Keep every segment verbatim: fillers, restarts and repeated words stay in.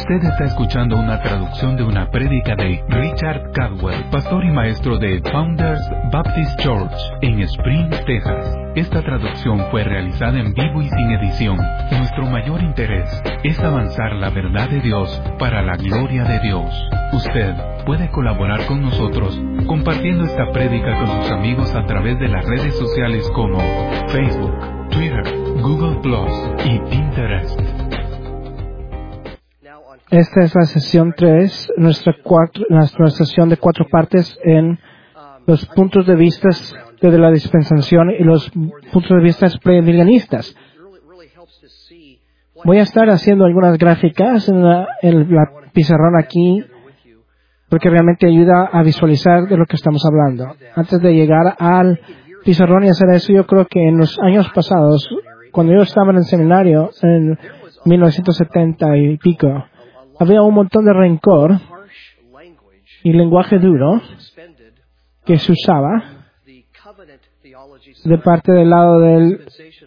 Usted está escuchando una traducción de una prédica de Richard Caldwell, pastor y maestro de Founders Baptist Church en Spring, Texas. Esta traducción fue realizada en vivo y sin edición. Nuestro mayor interés es avanzar la verdad de Dios para la gloria de Dios. Usted puede colaborar con nosotros compartiendo esta prédica con sus amigos a través de las redes sociales como Facebook, Twitter, Google Plus y Pinterest. Esta es la sesión tres, nuestra, cuatro, nuestra sesión de cuatro partes en los puntos de vista de la dispensación y los puntos de vista premilenialistas. Voy a estar haciendo algunas gráficas en la, en la pizarrón aquí, porque realmente ayuda a visualizar de lo que estamos hablando. Antes de llegar al pizarrón y hacer eso, yo creo que en los años pasados, cuando yo estaba en el seminario, en mil novecientos setenta y pico, había un montón de rencor y lenguaje duro que se usaba de parte del lado de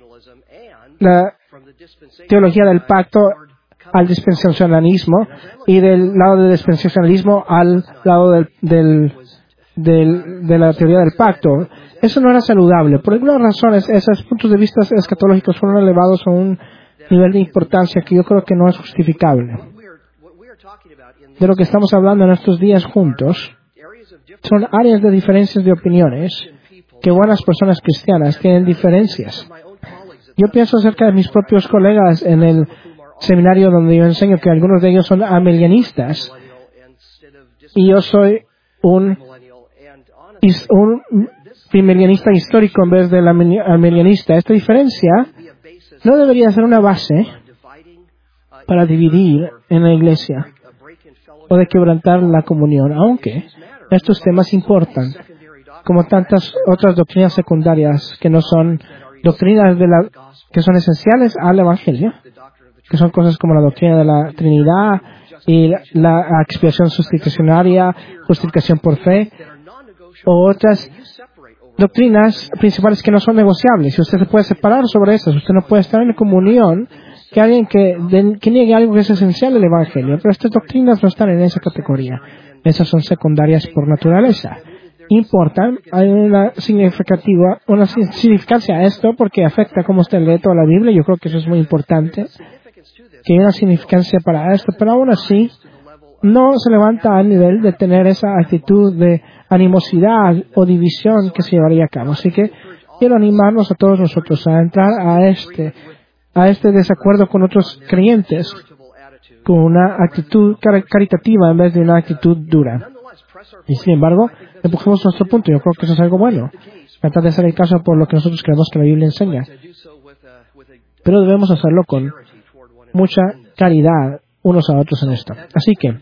la teología del pacto al dispensacionalismo y del lado del dispensacionalismo al lado del, del, del, de la teoría del pacto. Eso no era saludable. Por algunas razones, esos puntos de vista escatológicos fueron elevados a un nivel de importancia que yo creo que no es justificable. De lo que estamos hablando en estos días juntos son áreas de diferencias de opiniones que buenas personas cristianas tienen diferencias. Yo pienso acerca de mis propios colegas en el seminario donde yo enseño que algunos de ellos son amelianistas y yo soy un, un premilenialista histórico en vez del amelianista. Esta diferencia no debería ser una base para dividir en la iglesia o de quebrantar la comunión, aunque estos temas importan, como tantas otras doctrinas secundarias que no son doctrinas de la, que son esenciales al Evangelio, que son cosas como la doctrina de la Trinidad y la, la expiación sustitucionaria, justificación por fe, o otras doctrinas principales que no son negociables. Si usted se puede separar sobre esas, usted no puede estar en comunión que alguien que, de, que niegue algo que es esencial del Evangelio. Pero estas doctrinas no están en esa categoría. Esas son secundarias por naturaleza. Importan, hay una significativa, una significancia a esto porque afecta cómo usted lee toda la Biblia. Yo creo que eso es muy importante, que hay una significancia para esto, pero aún así no se levanta al nivel de tener esa actitud de animosidad o división que se llevaría a cabo. Así que quiero animarnos a todos nosotros a entrar a este a este desacuerdo con otros creyentes con una actitud car- caritativa en vez de una actitud dura. Y sin embargo, empujemos nuestro punto. Yo creo que eso es algo bueno. Tratar de hacer el caso por lo que nosotros creemos que la Biblia enseña. Pero debemos hacerlo con mucha caridad unos a otros en esto. Así que,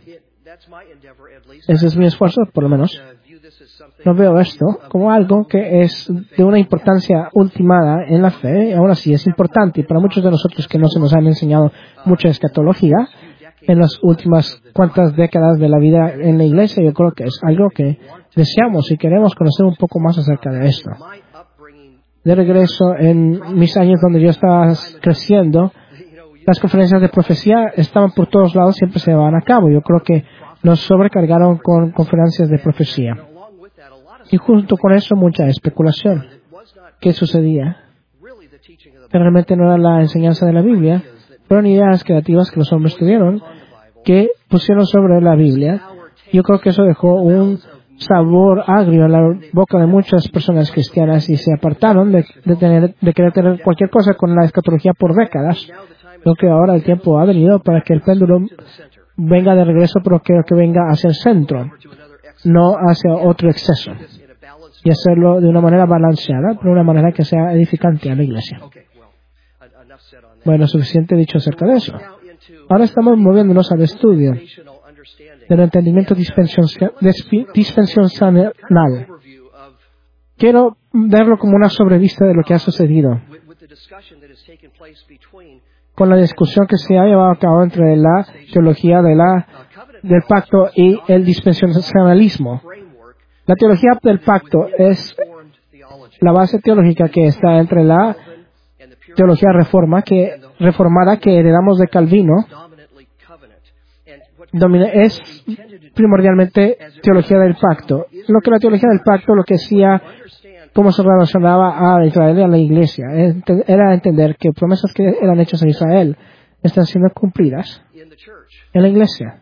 ese es mi esfuerzo, por lo menos. No veo esto como algo que es de una importancia ultimada en la fe. Aún así es importante. Y para muchos de nosotros que no se nos han enseñado mucha escatología en las últimas cuantas décadas de la vida en la iglesia, yo creo que es algo que deseamos y queremos conocer un poco más acerca de esto. De regreso, en mis años donde yo estaba creciendo, las conferencias de profecía estaban por todos lados, siempre se llevaban a cabo. Yo creo que nos sobrecargaron con conferencias de profecía. Y junto con eso, mucha especulación. ¿Qué sucedía? Que realmente no era la enseñanza de la Biblia, fueron ideas creativas que los hombres tuvieron, que pusieron sobre la Biblia. Yo creo que eso dejó un sabor agrio en la boca de muchas personas cristianas y se apartaron de, de, tener, de querer tener cualquier cosa con la escatología por décadas. Creo que ahora el tiempo ha venido para que el péndulo venga de regreso, pero que, que venga hacia el centro, no hacia otro exceso. Y hacerlo de una manera balanceada, pero de una manera que sea edificante a la iglesia. Bueno, suficiente dicho acerca de eso. Ahora estamos moviéndonos al estudio del entendimiento dispensacional. Quiero verlo como una sobrevista de lo que ha sucedido con la discusión que se ha llevado a cabo entre la teología de la, del pacto y el dispensacionalismo. La teología del pacto es la base teológica que está entre la teología reforma que, reformada que heredamos de Calvino domina, es primordialmente teología del pacto. Lo que la teología del pacto, lo que decía, cómo se relacionaba a Israel y a la iglesia, era entender que promesas que eran hechas a Israel están siendo cumplidas en la iglesia.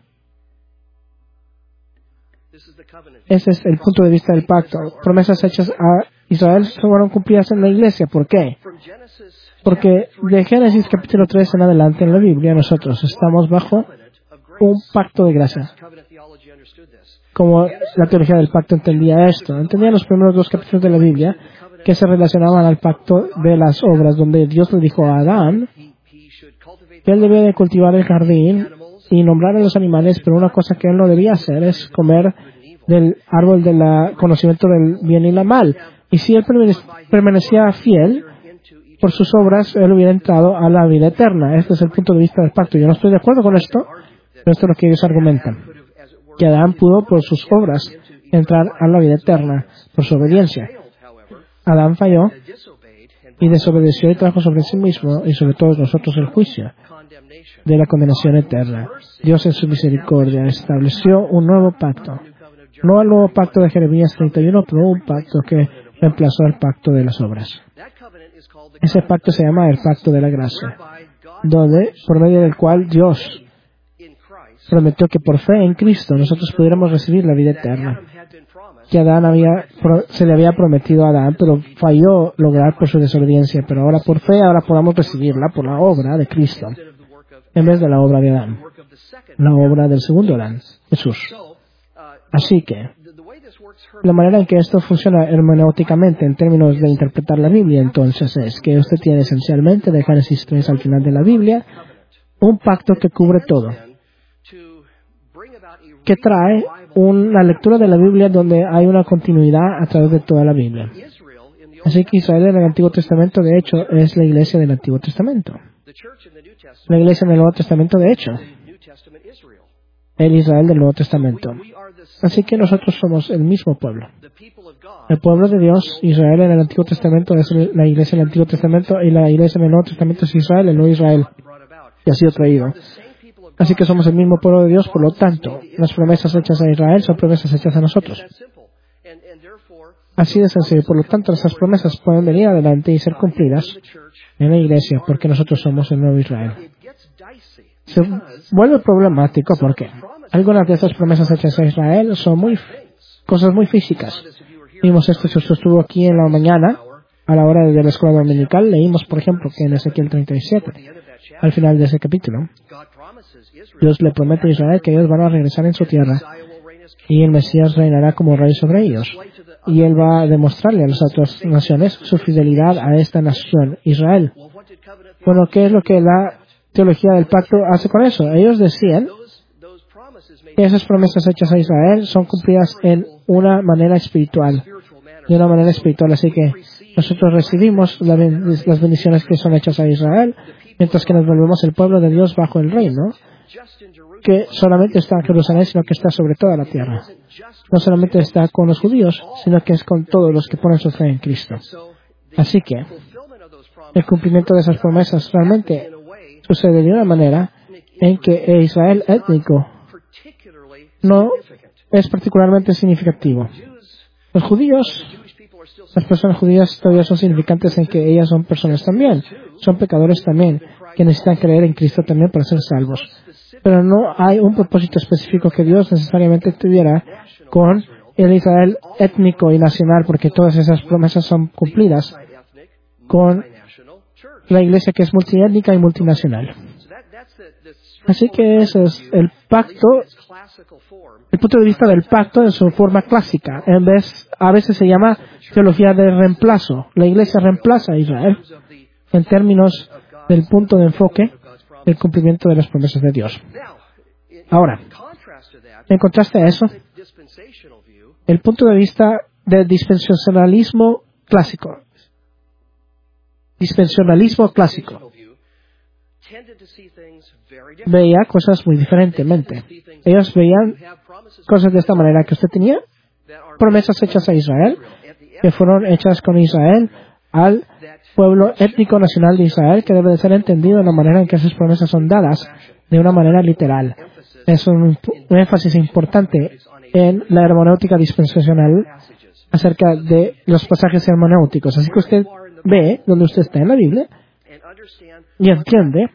Ese es el punto de vista del pacto. Promesas hechas a Israel fueron cumplidas en la iglesia. ¿Por qué? Porque de Génesis capítulo tres en adelante en la Biblia nosotros estamos bajo un pacto de gracia. Como la teología del pacto entendía esto. Entendía los primeros dos capítulos de la Biblia que se relacionaban al pacto de las obras, donde Dios le dijo a Adán que él debía de cultivar el jardín y nombrar a los animales, pero una cosa que él no debía hacer es comer del árbol del conocimiento del bien y la mal. Y si él permanecía fiel por sus obras, él hubiera entrado a la vida eterna. Este es el punto de vista del pacto. Yo no estoy de acuerdo con esto, pero esto es lo que ellos argumentan. Que Adán pudo, por sus obras, entrar a la vida eterna, por su obediencia. Adán falló y desobedeció y trajo sobre sí mismo y sobre todos nosotros el juicio de la condenación eterna. Dios en su misericordia estableció un nuevo pacto. No el nuevo pacto de Jeremías treinta y uno, pero un pacto que reemplazó el pacto de las obras. Ese pacto se llama el pacto de la gracia, donde, por medio del cual Dios prometió que por fe en Cristo nosotros pudiéramos recibir la vida eterna. Que Adán había, se le había prometido a Adán, pero falló lograr por su desobediencia. Pero ahora por fe, ahora podamos recibirla por la obra de Cristo, en vez de la obra de Adán, la obra del segundo Adán, Jesús. Así que, la manera en que esto funciona hermenéuticamente en términos de interpretar la Biblia, entonces, es que usted tiene esencialmente de Génesis tres al final de la Biblia un pacto que cubre todo, que trae una lectura de la Biblia donde hay una continuidad a través de toda la Biblia. Así que Israel en el Antiguo Testamento, de hecho, es la iglesia del Antiguo Testamento. La iglesia en el Nuevo Testamento, de hecho, el Israel del Nuevo Testamento. Así que nosotros somos el mismo pueblo. El pueblo de Dios, Israel en el Antiguo Testamento es la iglesia en el Antiguo Testamento y la iglesia en el Nuevo Testamento es Israel, el nuevo Israel, que ha sido traído. Así que somos el mismo pueblo de Dios, por lo tanto, las promesas hechas a Israel son promesas hechas a nosotros. Así de sencillo. Por lo tanto, esas promesas pueden venir adelante y ser cumplidas en la iglesia, porque nosotros somos el nuevo Israel. Se vuelve problemático porque algunas de esas promesas hechas a Israel son muy cosas muy físicas. Vimos esto si usted estuvo aquí en la mañana, a la hora de la escuela dominical. Leímos, por ejemplo, que en Ezequiel treinta y siete, al final de ese capítulo, Dios le promete a Israel que ellos van a regresar en su tierra y el Mesías reinará como rey sobre ellos. Y él va a demostrarle a las otras naciones su fidelidad a esta nación, Israel. Bueno, ¿qué es lo que la teología del pacto hace con eso? Ellos decían que esas promesas hechas a Israel son cumplidas en una manera espiritual, de una manera espiritual. Así que nosotros recibimos la ben- las bendiciones que son hechas a Israel, mientras que nos volvemos el pueblo de Dios bajo el reino, que solamente está en Jerusalén, sino que está sobre toda la tierra. No solamente está con los judíos, sino que es con todos los que ponen su fe en Cristo. Así que el cumplimiento de esas promesas realmente sucede de una manera en que Israel étnico no es particularmente significativo. Los judíos, las personas judías todavía son significantes en que ellas son personas también, son pecadores también, que necesitan creer en Cristo también para ser salvos. Pero no hay un propósito específico que Dios necesariamente tuviera con el Israel étnico y nacional, porque todas esas promesas son cumplidas con la iglesia que es multiétnica y multinacional. Así que ese es el pacto, el punto de vista del pacto en su forma clásica. En vez, a veces se llama teología de reemplazo. La iglesia reemplaza a Israel en términos del punto de enfoque del cumplimiento de las promesas de Dios. Ahora, en contraste a eso, el punto de vista del dispensacionalismo clásico. Dispensacionalismo clásico veía cosas muy diferentemente. Ellos veían cosas de esta manera, que usted tenía promesas hechas a Israel, que fueron hechas con Israel, al pueblo étnico nacional de Israel, que debe de ser entendido de la manera en que esas promesas son dadas, de una manera literal. Es un, un énfasis importante en la hermenéutica dispensacional acerca de los pasajes hermenéuticos. Así que usted ve donde usted está en la Biblia y entiende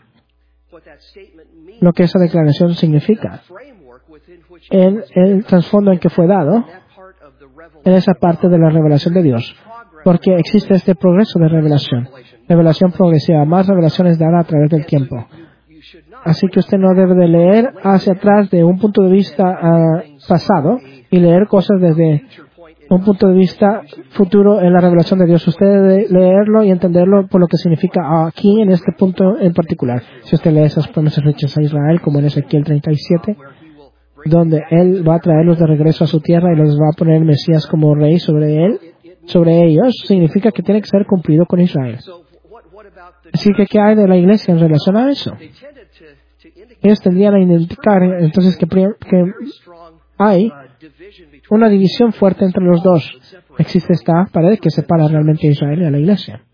lo que esa declaración significa en el trasfondo en que fue dado en esa parte de la revelación de Dios. Porque existe este progreso de revelación. Revelación progresiva. Más revelaciones dará a través del tiempo. Así que usted no debe de leer hacia atrás de un punto de vista uh, pasado y leer cosas desde un punto de vista futuro en la revelación de Dios. Usted debe leerlo y entenderlo por lo que significa aquí en este punto en particular. Si usted lee esas promesas hechas a Israel, como en Ezequiel treinta y siete, donde Él va a traerlos de regreso a su tierra y los va a poner el Mesías como rey sobre él, sobre ellos, significa que tiene que ser cumplido con Israel. Así que, ¿qué hay de la iglesia en relación a eso? Ellos tendrían a indicar entonces que, que hay una división fuerte entre los dos. Existe esta pared que separa realmente a Israel y a la iglesia.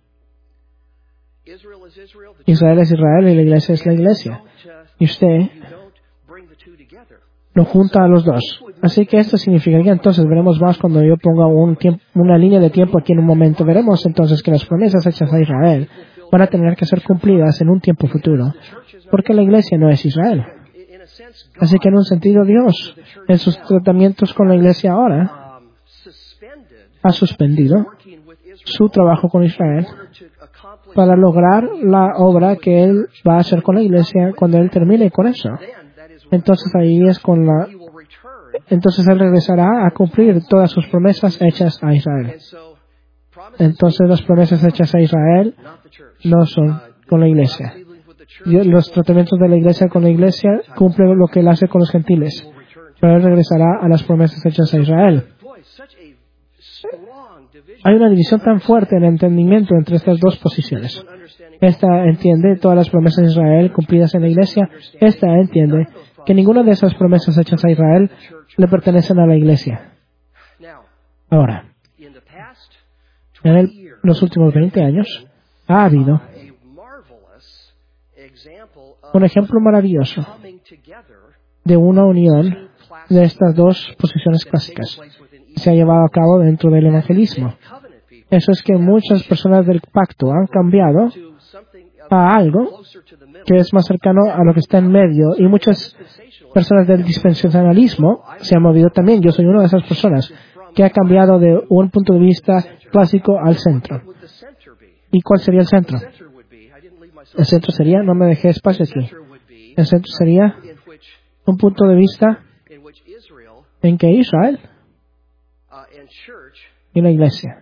Israel es Israel y la iglesia es la iglesia. Y usted lo junta a los dos. Así que esto significaría entonces, veremos más cuando yo ponga un tiempo, una línea de tiempo aquí en un momento, veremos entonces que las promesas hechas a Israel van a tener que ser cumplidas en un tiempo futuro, porque la iglesia no es Israel. Así que en un sentido Dios, en sus tratamientos con la iglesia ahora, ha suspendido su trabajo con Israel para lograr la obra que Él va a hacer con la iglesia cuando Él termine con eso. Entonces ahí es con la... Entonces Él regresará a cumplir todas sus promesas hechas a Israel. Entonces las promesas hechas a Israel no son con la iglesia. Los tratamientos de la iglesia con la iglesia cumplen lo que Él hace con los gentiles. Pero Él regresará a las promesas hechas a Israel. Hay una división tan fuerte en el entendimiento entre estas dos posiciones. Esta entiende todas las promesas de Israel cumplidas en la iglesia. Esta entiende que ninguna de esas promesas hechas a Israel le pertenecen a la iglesia. Ahora, en el, los últimos veinte años ha habido un ejemplo maravilloso de una unión de estas dos posiciones clásicas que se ha llevado a cabo dentro del evangelismo. Eso es que muchas personas del pacto han cambiado a algo que es más cercano a lo que está en medio, y muchas personas del dispensacionalismo se han movido también. Yo soy una de esas personas que ha cambiado de un punto de vista clásico al centro. ¿Y cuál sería el centro? El centro sería, no me dejé espacio aquí, el centro sería un punto de vista en que Israel y la iglesia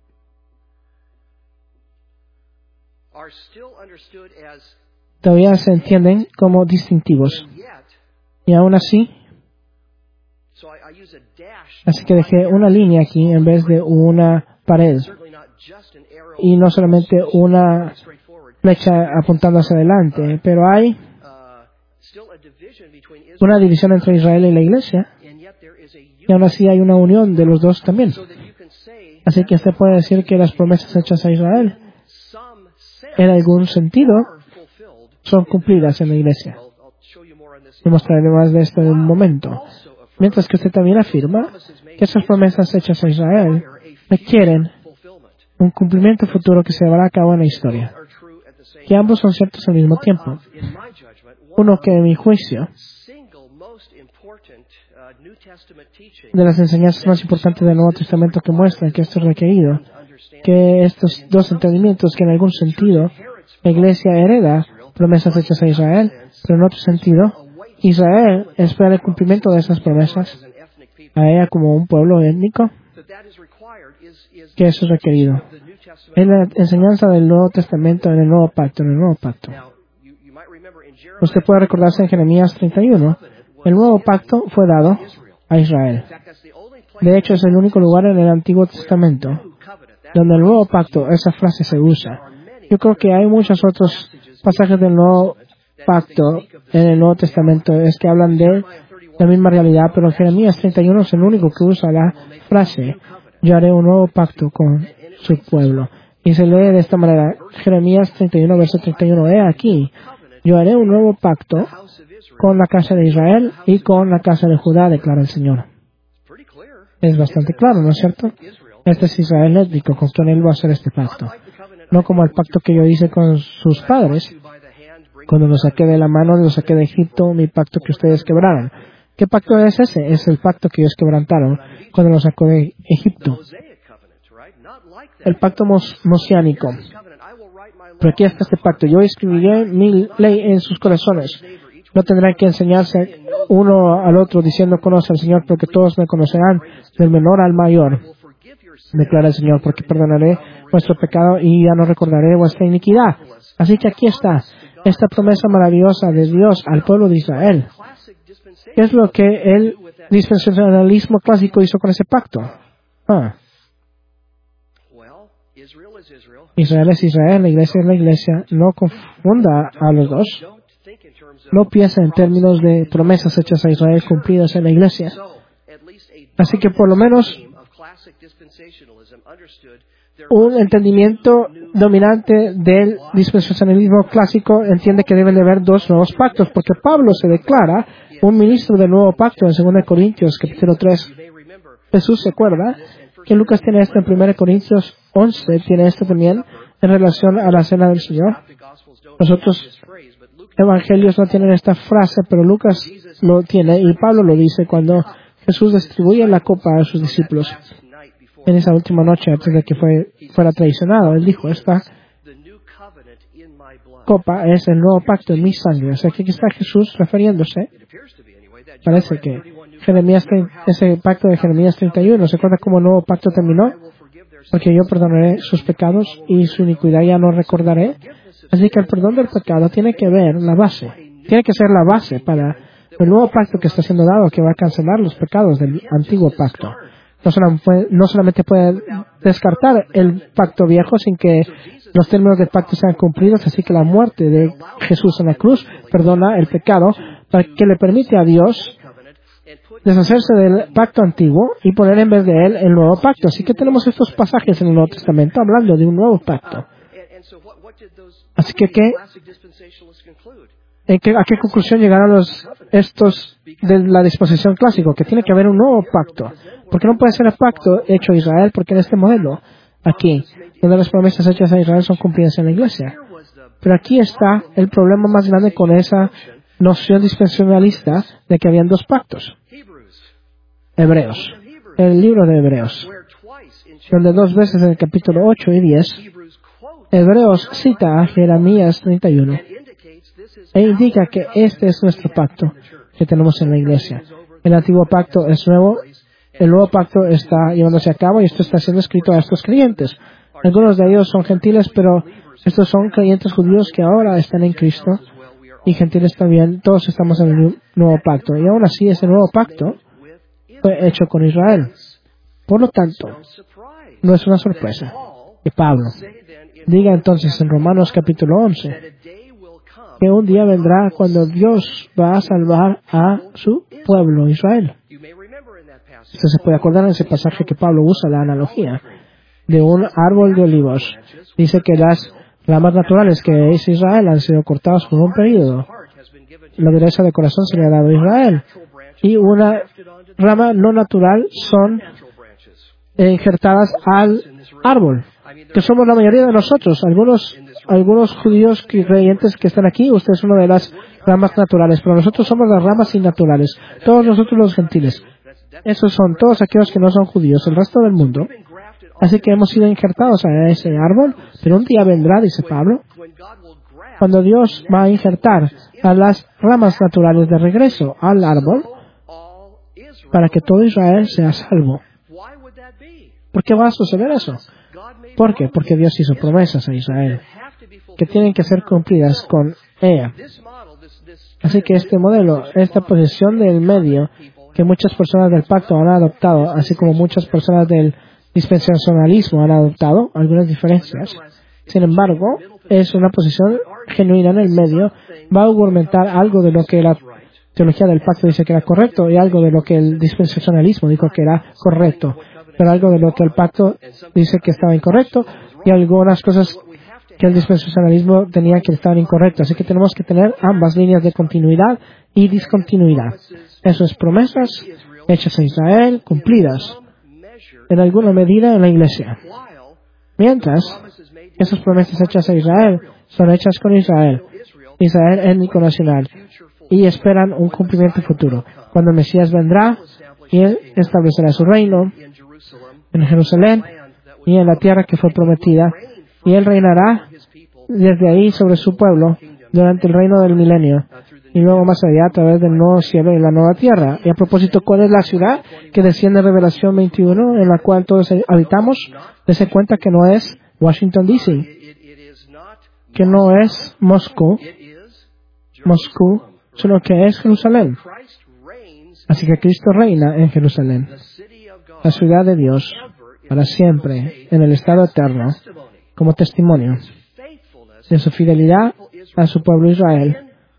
todavía se entienden como distintivos. Y aún así, así que dejé una línea aquí en vez de una pared. Y no solamente una flecha apuntando hacia adelante, pero hay una división entre Israel y la iglesia. Y aún así hay una unión de los dos también. Así que usted puede decir que las promesas hechas a Israel, en algún sentido, son cumplidas en la iglesia. Y mostraré más de esto en un momento. Mientras que usted también afirma que esas promesas hechas a Israel requieren un cumplimiento futuro que se llevará a cabo en la historia. Que ambos son ciertos al mismo tiempo. Uno que, en mi juicio, de las enseñanzas más importantes del Nuevo Testamento que muestran que esto es requerido, que estos dos entendimientos, que en algún sentido la iglesia hereda promesas hechas a Israel, pero en otro sentido, Israel espera el cumplimiento de esas promesas a ella como un pueblo étnico, que eso es requerido. Es la enseñanza del Nuevo Testamento en el Nuevo Pacto, en el Nuevo Pacto. Usted puede recordarse en Jeremías treinta y uno, el Nuevo Pacto fue dado a Israel. De hecho, es el único lugar en el Antiguo Testamento donde el Nuevo Pacto, esa frase se usa. Yo creo que hay muchos otros pasajes del Nuevo Pacto en el Nuevo Testamento es que hablan de la misma realidad, pero en Jeremías treinta y uno es el único que usa la frase, yo haré un nuevo pacto con su pueblo. Y se lee de esta manera, Jeremías treinta y uno, verso treinta y uno, he aquí, Yo haré un nuevo pacto con la casa de Israel y con la casa de Judá, declara el Señor. Es bastante claro, ¿no es cierto? Este es Israel étnico, con quien Él va a hacer este pacto. No como el pacto que yo hice con sus padres, cuando los saqué de la mano, los saqué de Egipto, mi pacto que ustedes quebraron. ¿Qué pacto es ese? Es el pacto que ellos quebrantaron cuando los sacó de Egipto. El pacto mos mosiánico. Pero aquí está este pacto. Yo escribiré mi ley en sus corazones. No tendrán que enseñarse uno al otro diciendo conoce al Señor, porque todos me conocerán, del menor al mayor, declara el Señor, porque perdonaré vuestro pecado y ya no recordaré vuestra iniquidad. Así que aquí está esta promesa maravillosa de Dios al pueblo de Israel. ¿Qué es lo que el dispensacionalismo clásico hizo con ese pacto? Ah. Israel es Israel, la iglesia es la iglesia. No confunda a los dos. No piensa en términos de promesas hechas a Israel cumplidas en la iglesia. Así que por lo menos un entendimiento dominante del dispensacionalismo clásico entiende que deben de haber dos nuevos pactos, porque Pablo se declara un ministro del nuevo pacto en segunda Corintios capítulo tres. Jesús se acuerda que Lucas tiene esto en primera Corintios once, tiene esto también en relación a la cena del Señor. Los otros evangelios no tienen esta frase, pero Lucas lo tiene y Pablo lo dice cuando Jesús distribuye la copa a sus discípulos en esa última noche antes de que fue, fuera traicionado. Él dijo, esta copa es el nuevo pacto en mi sangre. O sea, que aquí está Jesús refiriéndose. Parece que Jeremías, ese pacto de Jeremías treinta y uno, ¿se acuerda cómo el nuevo pacto terminó? Porque yo perdonaré sus pecados y su iniquidad ya no recordaré. Así que el perdón del pecado tiene que ver la base. Tiene que ser la base para el nuevo pacto que está siendo dado, que va a cancelar los pecados del antiguo pacto. No solamente, no solamente puede descartar el pacto viejo sin que los términos del pacto sean cumplidos, así que la muerte de Jesús en la cruz perdona el pecado para que le permite a Dios deshacerse del pacto antiguo y poner en vez de él el nuevo pacto. Así que tenemos estos pasajes en el Nuevo Testamento hablando de un nuevo pacto. Así que, ¿qué? ¿En qué, ¿a qué conclusión llegaron los, estos de la disposición clásica? Que tiene que haber un nuevo pacto. Porque no puede ser el pacto hecho a Israel, porque en este modelo, aquí, donde las promesas hechas a Israel son cumplidas en la iglesia. Pero aquí está el problema más grande con esa noción dispensacionalista de que habían dos pactos. Hebreos. El libro de Hebreos, donde dos veces en el capítulo ocho y diez, Hebreos cita a Jeremías treinta y uno e indica que este es nuestro pacto que tenemos en la iglesia. El antiguo pacto es nuevo, el nuevo pacto está llevándose a cabo y esto está siendo escrito a estos creyentes. Algunos de ellos son gentiles, pero estos son creyentes judíos que ahora están en Cristo y gentiles también. Todos estamos en el nuevo pacto y aún así ese nuevo pacto fue hecho con Israel. Por lo tanto, no es una sorpresa que Pablo diga entonces en Romanos capítulo once que un día vendrá cuando Dios va a salvar a su pueblo Israel. Usted se puede acordar en ese pasaje que Pablo usa la analogía de un árbol de olivos. Dice que las ramas naturales que es Israel han sido cortadas por un periodo. La dureza de corazón se le ha dado a Israel. Y una rama no natural son injertadas al árbol, que somos la mayoría de nosotros. Algunos algunos judíos creyentes que están aquí, usted es una de las ramas naturales, pero nosotros somos las ramas innaturales. Todos nosotros los gentiles. Esos son todos aquellos que no son judíos, el resto del mundo. Así que hemos sido injertados a ese árbol, pero un día vendrá, dice Pablo, cuando Dios va a injertar a las ramas naturales de regreso al árbol para que todo Israel sea salvo. ¿Por qué va a suceder eso? ¿Por qué? Porque Dios hizo promesas a Israel que tienen que ser cumplidas con ella. Así que este modelo, esta posición del medio que muchas personas del pacto han adoptado, así como muchas personas del dispensacionalismo han adoptado, algunas diferencias. Sin embargo, es una posición genuina en el medio, va a argumentar algo de lo que la teología del pacto dice que era correcto y algo de lo que el dispensacionalismo dijo que era correcto, pero algo de lo que el pacto dice que estaba incorrecto y algunas cosas que el dispensacionalismo tenía que estar incorrecto. Así que tenemos que tener ambas líneas de continuidad y discontinuidad. Eso es promesas hechas a Israel, cumplidas en alguna medida en la iglesia. Mientras esas promesas hechas a Israel son hechas con Israel, Israel étnico nacional, y esperan un cumplimiento futuro. Cuando el Mesías vendrá y él establecerá su reino en Jerusalén y en la tierra que fue prometida, y él reinará desde ahí sobre su pueblo durante el reino del milenio, y luego más allá a través del nuevo cielo y la nueva tierra. Y a propósito, ¿cuál es la ciudad que desciende en Revelación veintiuno, en la cual todos habitamos? Dese cuenta que no es Washington D C, que no es Moscú, Moscú, sino que es Jerusalén. Así que Cristo reina en Jerusalén, la ciudad de Dios, para siempre, en el estado eterno, como testimonio de su fidelidad a su pueblo Israel,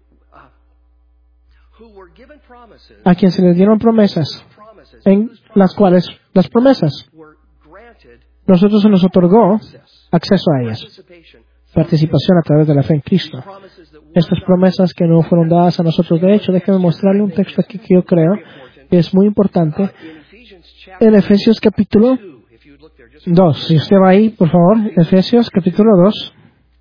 a quien se les dieron promesas, en las cuales las promesas nosotros se nos otorgó acceso a ellas, participación a través de la fe en Cristo. Estas promesas que no fueron dadas a nosotros, de hecho, déjeme mostrarle un texto aquí que yo creo que es muy importante, en Efesios capítulo dos. Si usted va ahí, por favor, Efesios capítulo dos.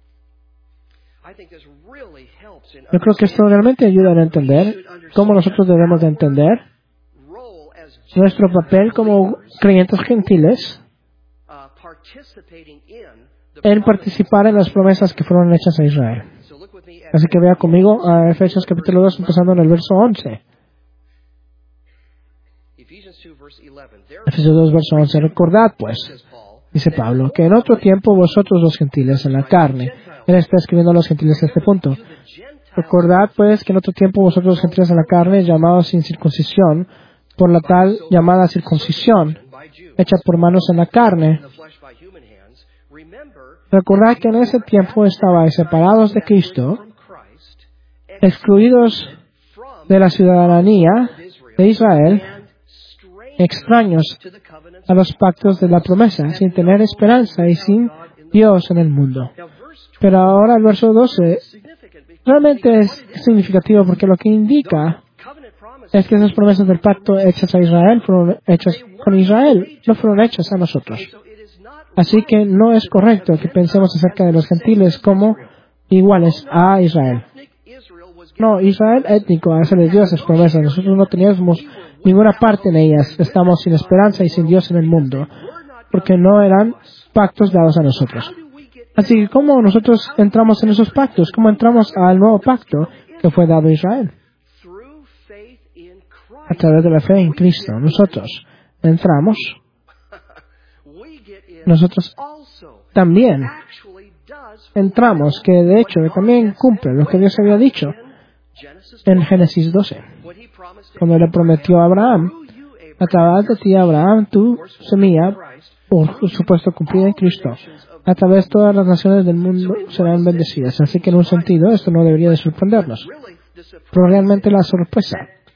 Yo creo que esto realmente ayuda a entender cómo nosotros debemos de entender nuestro papel como creyentes gentiles en participar en las promesas que fueron hechas a Israel. Así que vea conmigo a Efesios capítulo dos, empezando en el verso once. Efesios dos, verso once. Recordad, pues, dice Pablo, que en otro tiempo vosotros los gentiles en la carne, él está escribiendo a los gentiles a este punto. Recordad, pues, que en otro tiempo vosotros los gentiles en la carne, llamados sin circuncisión, por la tal llamada circuncisión, hecha por manos en la carne. Recordad que en ese tiempo estabais separados de Cristo, excluidos de la ciudadanía de Israel, extraños a los pactos de la promesa, sin tener esperanza y sin Dios en el mundo. Pero ahora el verso doce realmente es significativo, porque lo que indica es que esas promesas del pacto hechas a Israel fueron hechas con Israel, no fueron hechas a nosotros. Así que no es correcto que pensemos acerca de los gentiles como iguales a Israel. No, Israel étnico, se les dio esas promesas. Nosotros no teníamos ninguna parte en ellas. Estamos sin esperanza y sin Dios en el mundo, porque no eran pactos dados a nosotros. Así que, ¿cómo nosotros entramos en esos pactos? ¿Cómo entramos al nuevo pacto que fue dado a Israel? A través de la fe en Cristo. Nosotros entramos. Nosotros también entramos, que de hecho también cumple lo que Dios había dicho en Génesis doce, cuando le prometió a Abraham: a través de ti, Abraham, tu semilla, por supuesto cumplida en Cristo, a través de todas las naciones del mundo serán bendecidas. Así que en un sentido esto no debería de sorprendernos, pero realmente la sorpresa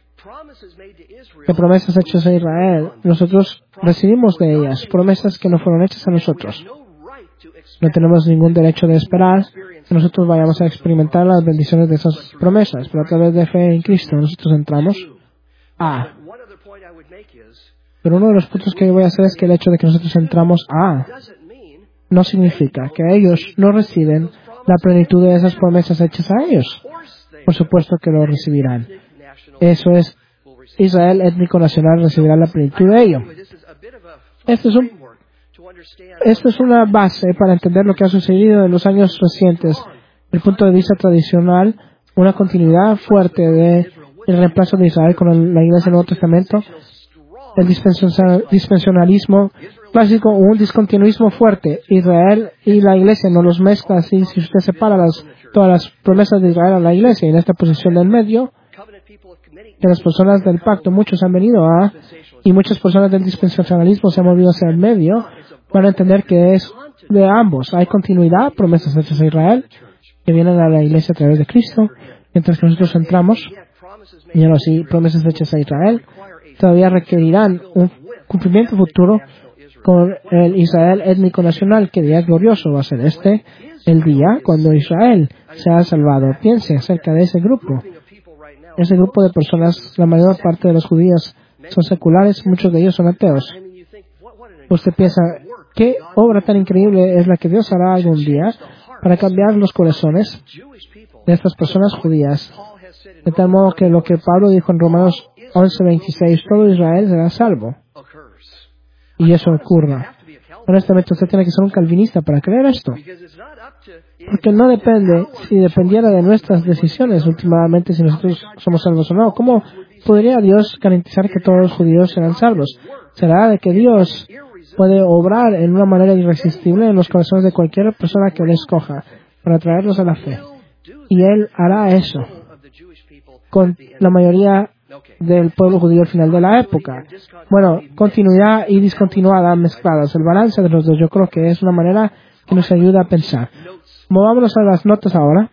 de promesas hechas a Israel, nosotros recibimos de ellas promesas que no fueron hechas a nosotros. No tenemos ningún derecho de esperar que nosotros vayamos a experimentar las bendiciones de esas promesas, pero a través de fe en Cristo nosotros entramos a. Pero uno de los puntos que yo voy a hacer es que el hecho de que nosotros entramos a no significa que ellos no reciben la plenitud de esas promesas hechas a ellos. Por supuesto que lo recibirán. Eso es, Israel étnico nacional recibirá la plenitud de ello. Esto es, un, esto es una base para entender lo que ha sucedido en los años recientes. Desde el punto de vista tradicional, una continuidad fuerte del reemplazo de Israel con el, la Iglesia del Nuevo Testamento, el dispensionalismo clásico o un discontinuismo fuerte. Israel y la Iglesia no los mezcla así. Si usted separa las, todas las promesas de Israel a la Iglesia, y en esta posición del medio, que las personas del pacto, muchos han venido a, y muchas personas del dispensacionalismo se han movido hacia el medio, van a entender que es de ambos. Hay continuidad, promesas hechas a Israel, que vienen a la Iglesia a través de Cristo, mientras que nosotros entramos, y ahora sí, promesas hechas a Israel, todavía requerirán un cumplimiento futuro con el Israel étnico nacional, que día glorioso va a ser este, el día cuando Israel se ha salvado. Piense acerca de ese grupo. Ese grupo de personas, la mayor parte de los judíos son seculares, muchos de ellos son ateos. Usted piensa, ¿qué obra tan increíble es la que Dios hará algún día para cambiar los corazones de estas personas judías? De tal modo que lo que Pablo dijo en Romanos once veintiséis, todo Israel será salvo. Y eso ocurra. Honestamente, usted tiene que ser un calvinista para creer esto. Porque no depende, si dependiera de nuestras decisiones últimamente, si nosotros somos salvos o no. ¿Cómo podría Dios garantizar que todos los judíos serán salvos? ¿Será de que Dios puede obrar en una manera irresistible en los corazones de cualquier persona que Él escoja para traerlos a la fe? Y Él hará eso con la mayoría del pueblo judío al final de la época. Bueno, continuidad y discontinuada mezcladas. El balance de los dos yo creo que es una manera que nos ayuda a pensar. Movámonos a las notas ahora.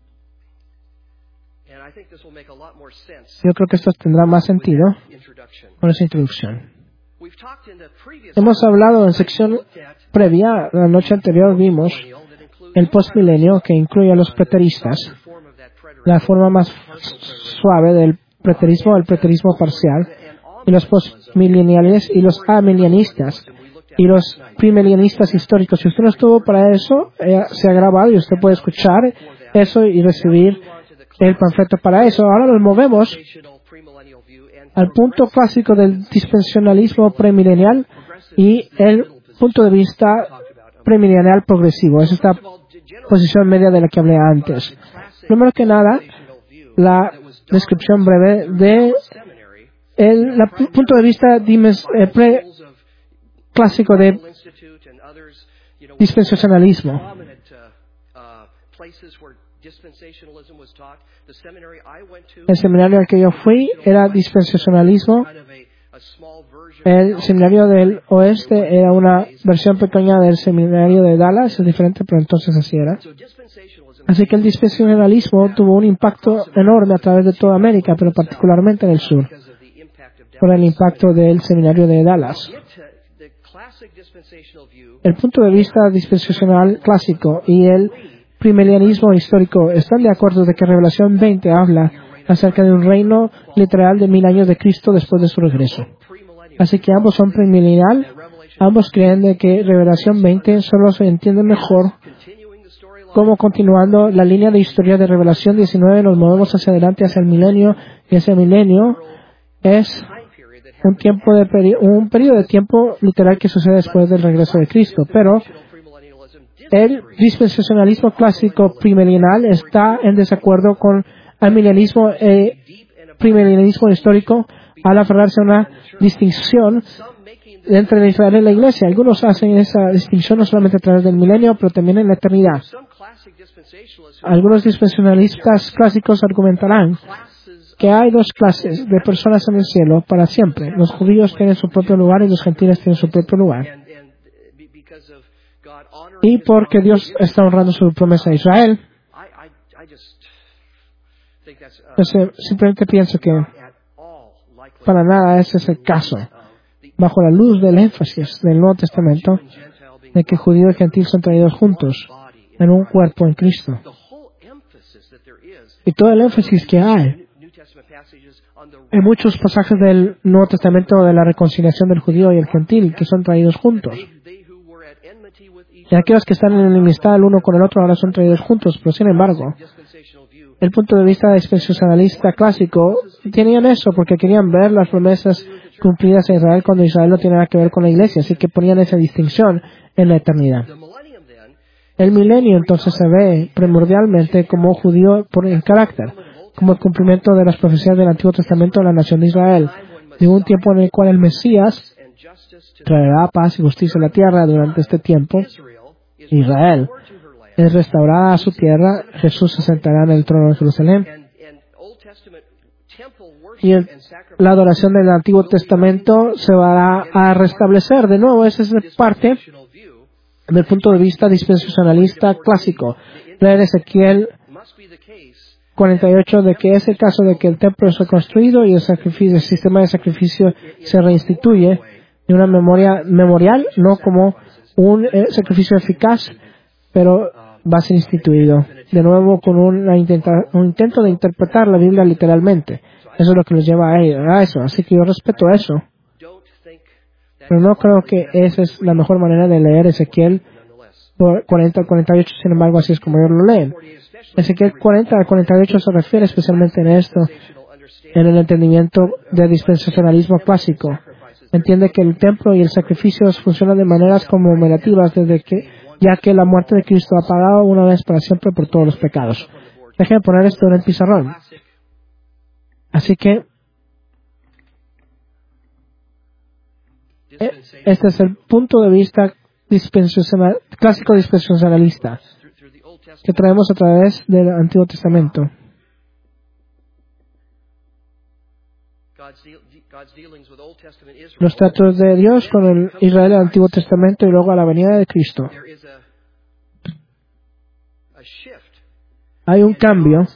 Yo creo que esto tendrá más sentido con esa introducción. Hemos hablado en sección previa, la noche anterior vimos el postmilenio que incluye a los preteristas, la forma más suave del preterismo, el preterismo parcial, y los postmileniales y los amilianistas y los primilenialistas históricos. Si usted no estuvo para eso, eh, se ha grabado y usted puede escuchar eso y recibir el panfleto para eso. Ahora nos movemos al punto clásico del dispensacionalismo premilenial y el punto de vista premilenial progresivo. Es esta posición media de la que hablé antes. Primero que nada, la descripción breve de el la, punto de vista dimes, eh, pre, clásico de dispensacionalismo. El seminario al que yo fui era dispensacionalismo. El seminario del oeste era una versión pequeña del seminario de Dallas, es diferente, pero entonces así era. Así que el dispensacionalismo tuvo un impacto enorme a través de toda América, pero particularmente en el sur, por el impacto del seminario de Dallas. El punto de vista dispensacional clásico y el premilenialismo histórico están de acuerdo de que Revelación veinte habla acerca de un reino literal de mil años de Cristo después de su regreso. Así que ambos son premilenial, ambos creen de que Revelación veinte solo se entiende mejor como continuando la línea de historia de Revelación diecinueve, nos movemos hacia adelante hacia el milenio, y ese milenio es un tiempo de peri- un periodo de tiempo literal que sucede después del regreso de Cristo. Pero el dispensacionalismo clásico premilenial está en desacuerdo con el milenismo e premilenialismo histórico al aferrarse a una distinción entre Israel y la Iglesia. Algunos hacen esa distinción no solamente a través del milenio, pero también en la eternidad. Algunos dispensacionalistas clásicos argumentarán que hay dos clases de personas en el cielo para siempre. Los judíos tienen su propio lugar y los gentiles tienen su propio lugar. Y porque Dios está honrando su promesa a Israel, yo simplemente pienso que para nada ese es el caso. Bajo la luz del énfasis del Nuevo Testamento, de que judío y gentil son traídos juntos en un cuerpo en Cristo. Y todo el énfasis que hay en muchos pasajes del Nuevo Testamento de la reconciliación del judío y el gentil que son traídos juntos. Y aquellos que están en enemistad el uno con el otro ahora son traídos juntos, pero sin embargo, el punto de vista dispensacionalista clásico tenían eso porque querían ver las promesas cumplidas en Israel cuando Israel no tiene nada que ver con la iglesia, así que ponían esa distinción en la eternidad. El milenio entonces se ve primordialmente como judío por el carácter, como el cumplimiento de las profecías del Antiguo Testamento de la nación de Israel, de un tiempo en el cual el Mesías traerá paz y justicia a la tierra. Durante este tiempo, Israel es restaurada a su tierra, Jesús se sentará en el trono de Jerusalén, y el, la adoración del Antiguo Testamento se va a, a restablecer de nuevo. Esa es parte del punto de vista dispensacionalista clásico. Leer Ezequiel cuarenta y ocho de que es el caso de que el templo es reconstruido y el, sacrificio, el sistema de sacrificio se reinstituye de una memoria memorial, no como un eh, sacrificio eficaz, pero va a ser instituido. De nuevo, con una intenta, un intento de interpretar la Biblia literalmente. Eso es lo que los lleva a, ello, a eso. Así que yo respeto eso. Pero no creo que esa es la mejor manera de leer Ezequiel cuarenta al cuarenta y ocho. Sin embargo, así es como ellos lo leen. Ezequiel cuarenta al cuarenta y ocho se refiere especialmente en esto, en el entendimiento del dispensacionalismo clásico. Entiende que el templo y el sacrificio funcionan de maneras conmemorativas desde que, ya que la muerte de Cristo ha pagado una vez para siempre por todos los pecados. Déjenme poner esto en el pizarrón. Así que este es el punto de vista dispensacional, clásico dispensacionalista que traemos a través del Antiguo Testamento. Los tratos de Dios con el Israel del Antiguo Testamento y luego a la venida de Cristo. Hay un cambio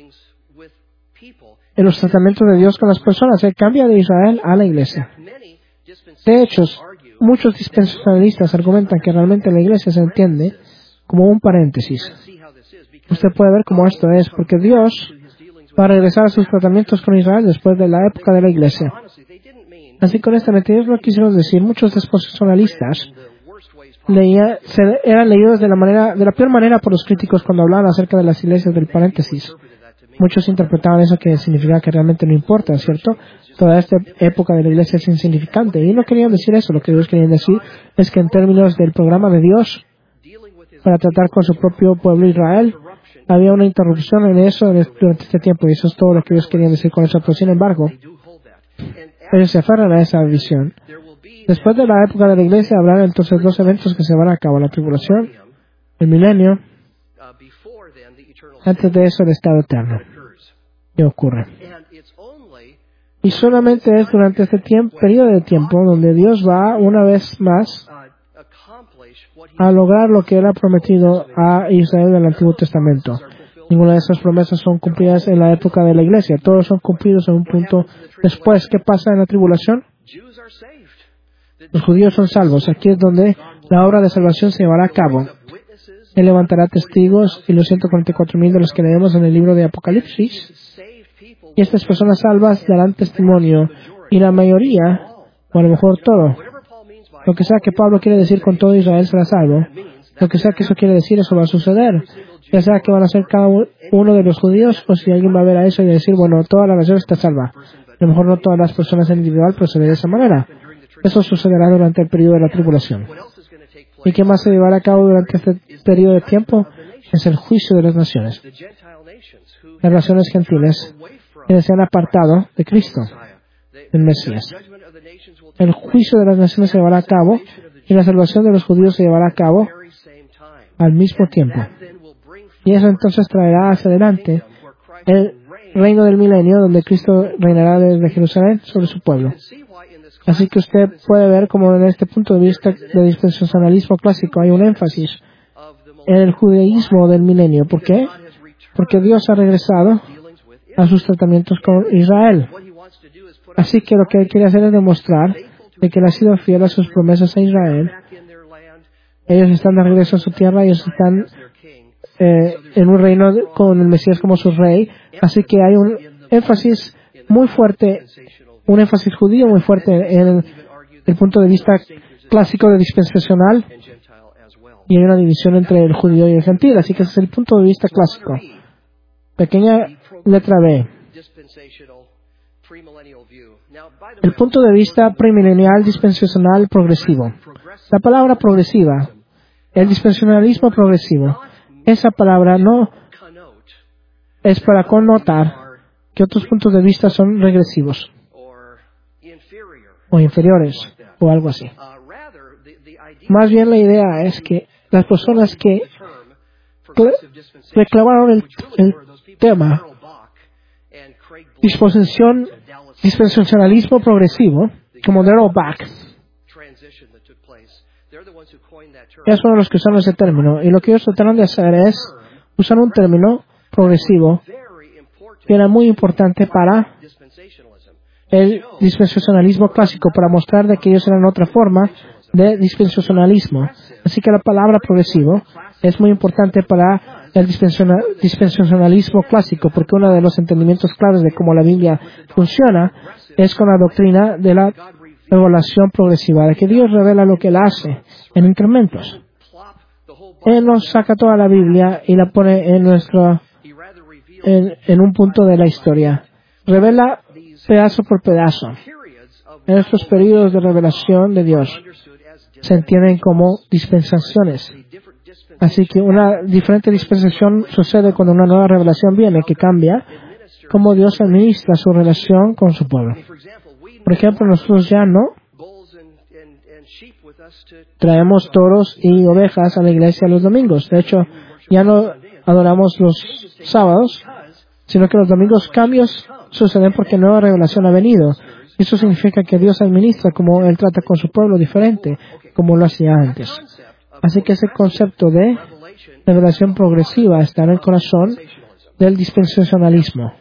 en los tratamientos de Dios con las personas. El cambio de Israel a la iglesia. De hecho, muchos dispensacionalistas argumentan que realmente la iglesia se entiende como un paréntesis. Usted puede ver cómo esto es, porque Dios va a regresar a sus tratamientos con Israel después de la época de la iglesia. Así que honestamente ellos lo quisieron decir. Muchos dispensacionalistas leía, se, eran leídos de la manera, de la peor manera por los críticos cuando hablaban acerca de las iglesias del paréntesis. Muchos interpretaban eso que significa que realmente no importa, ¿cierto? Toda esta época de la iglesia es insignificante. Y no querían decir eso. Lo que ellos querían decir es que en términos del programa de Dios para tratar con su propio pueblo Israel, había una interrupción en eso durante este tiempo. Y eso es todo lo que ellos querían decir con eso. Pero sin embargo, ellos se aferran a esa visión. Después de la época de la iglesia, habrá entonces dos eventos que se van a cabo: la tribulación, el milenio. Antes de eso, el estado eterno. ¿Qué ocurre? Y solamente es durante este tiempo, periodo de tiempo donde Dios va una vez más a lograr lo que Él ha prometido a Israel del Antiguo Testamento. Ninguna de esas promesas son cumplidas en la época de la iglesia. Todos son cumplidos en un punto después. ¿Qué pasa en la tribulación? Los judíos son salvos. Aquí es donde la obra de salvación se llevará a cabo. Él levantará testigos y los ciento cuarenta y cuatro mil de los que leemos en el libro de Apocalipsis. Y estas personas salvas darán testimonio. Y la mayoría, o a lo mejor todo, lo que sea que Pablo quiere decir con todo Israel será salvo, lo que sea que eso quiere decir, eso va a suceder. Ya sea que van a ser cada uno de los judíos, o si alguien va a ver a eso y decir, bueno, toda la nación está salva. A lo mejor no todas las personas en individual, pero se ve de esa manera. Eso sucederá durante el periodo de la tribulación. ¿Y qué más se llevará a cabo durante este periodo de tiempo? Es el juicio de las naciones. Las naciones gentiles, quienes se han apartado de Cristo, del Mesías. El juicio de las naciones se llevará a cabo y la salvación de los judíos se llevará a cabo al mismo tiempo. Y eso entonces traerá hacia adelante el reino del milenio, donde Cristo reinará desde Jerusalén sobre su pueblo. Así que usted puede ver como en este punto de vista del dispensacionalismo clásico hay un énfasis en el judaísmo del milenio. ¿Por qué? Porque Dios ha regresado a sus tratamientos con Israel. Así que lo que Él quiere hacer es demostrar de que Él ha sido fiel a sus promesas a Israel. Ellos están de regreso a su tierra, ellos están eh, en un reino con el Mesías como su rey. Así que hay un énfasis muy fuerte, un énfasis judío muy fuerte en el, el punto de vista clásico de dispensacional, y hay una división entre el judío y el gentil. Así que ese es el punto de vista clásico. Pequeña letra B. El punto de vista premilenial dispensacional progresivo. La palabra progresiva, el dispensacionalismo progresivo, esa palabra no es para connotar que otros puntos de vista son regresivos o inferiores o algo así. Más bien la idea es que las personas que reclamaron el, el tema disposición, dispensacionalismo progresivo, como Darrell Bach, ellos fueron los que usaron ese término, y lo que ellos trataron de hacer es usar un término progresivo que era muy importante para el dispensacionalismo clásico, para mostrar de que ellos eran otra forma de dispensacionalismo. Así que la palabra progresivo es muy importante para el dispensacionalismo clásico, porque uno de los entendimientos claros de cómo la Biblia funciona es con la doctrina de la revelación progresiva, de que Dios revela lo que Él hace en incrementos. Él nos saca toda la Biblia y la pone en nuestro en, en un punto de la historia. Revela pedazo por pedazo. En estos periodos de revelación de Dios se entienden como dispensaciones. Así que una diferente dispensación sucede cuando una nueva revelación viene, que cambia cómo Dios administra su relación con su pueblo. Por ejemplo, nosotros ya no traemos toros y ovejas a la iglesia los domingos. De hecho, ya no adoramos los sábados, sino que los domingos cambios suceden porque nueva revelación ha venido. Eso significa que Dios administra como Él trata con su pueblo diferente, como lo hacía antes. Así que ese concepto de revelación progresiva está en el corazón del dispensacionalismo.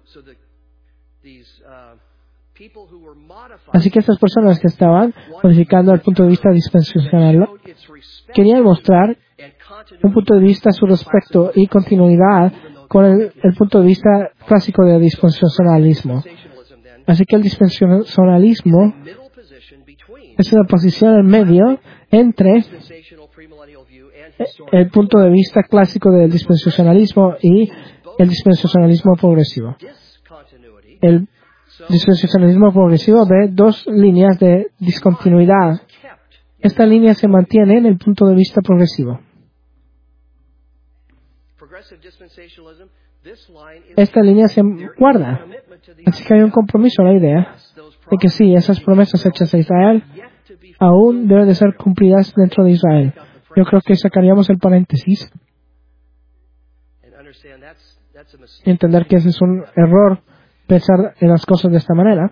Así que estas personas que estaban modificando el punto de vista dispensacional querían mostrar un punto de vista a su respecto y continuidad con el, el punto de vista clásico del dispensacionalismo. Así que el dispensacionalismo es una posición en medio entre el punto de vista clásico del dispensacionalismo y el dispensacionalismo progresivo. El dispensacionalismo progresivo ve dos líneas de discontinuidad. Esta línea se mantiene en el punto de vista progresivo. Esta línea se guarda. Así que hay un compromiso a la idea de que sí, esas promesas hechas a Israel aún deben de ser cumplidas dentro de Israel. Yo creo que sacaríamos el paréntesis y entender que ese es un error pensar en las cosas de esta manera.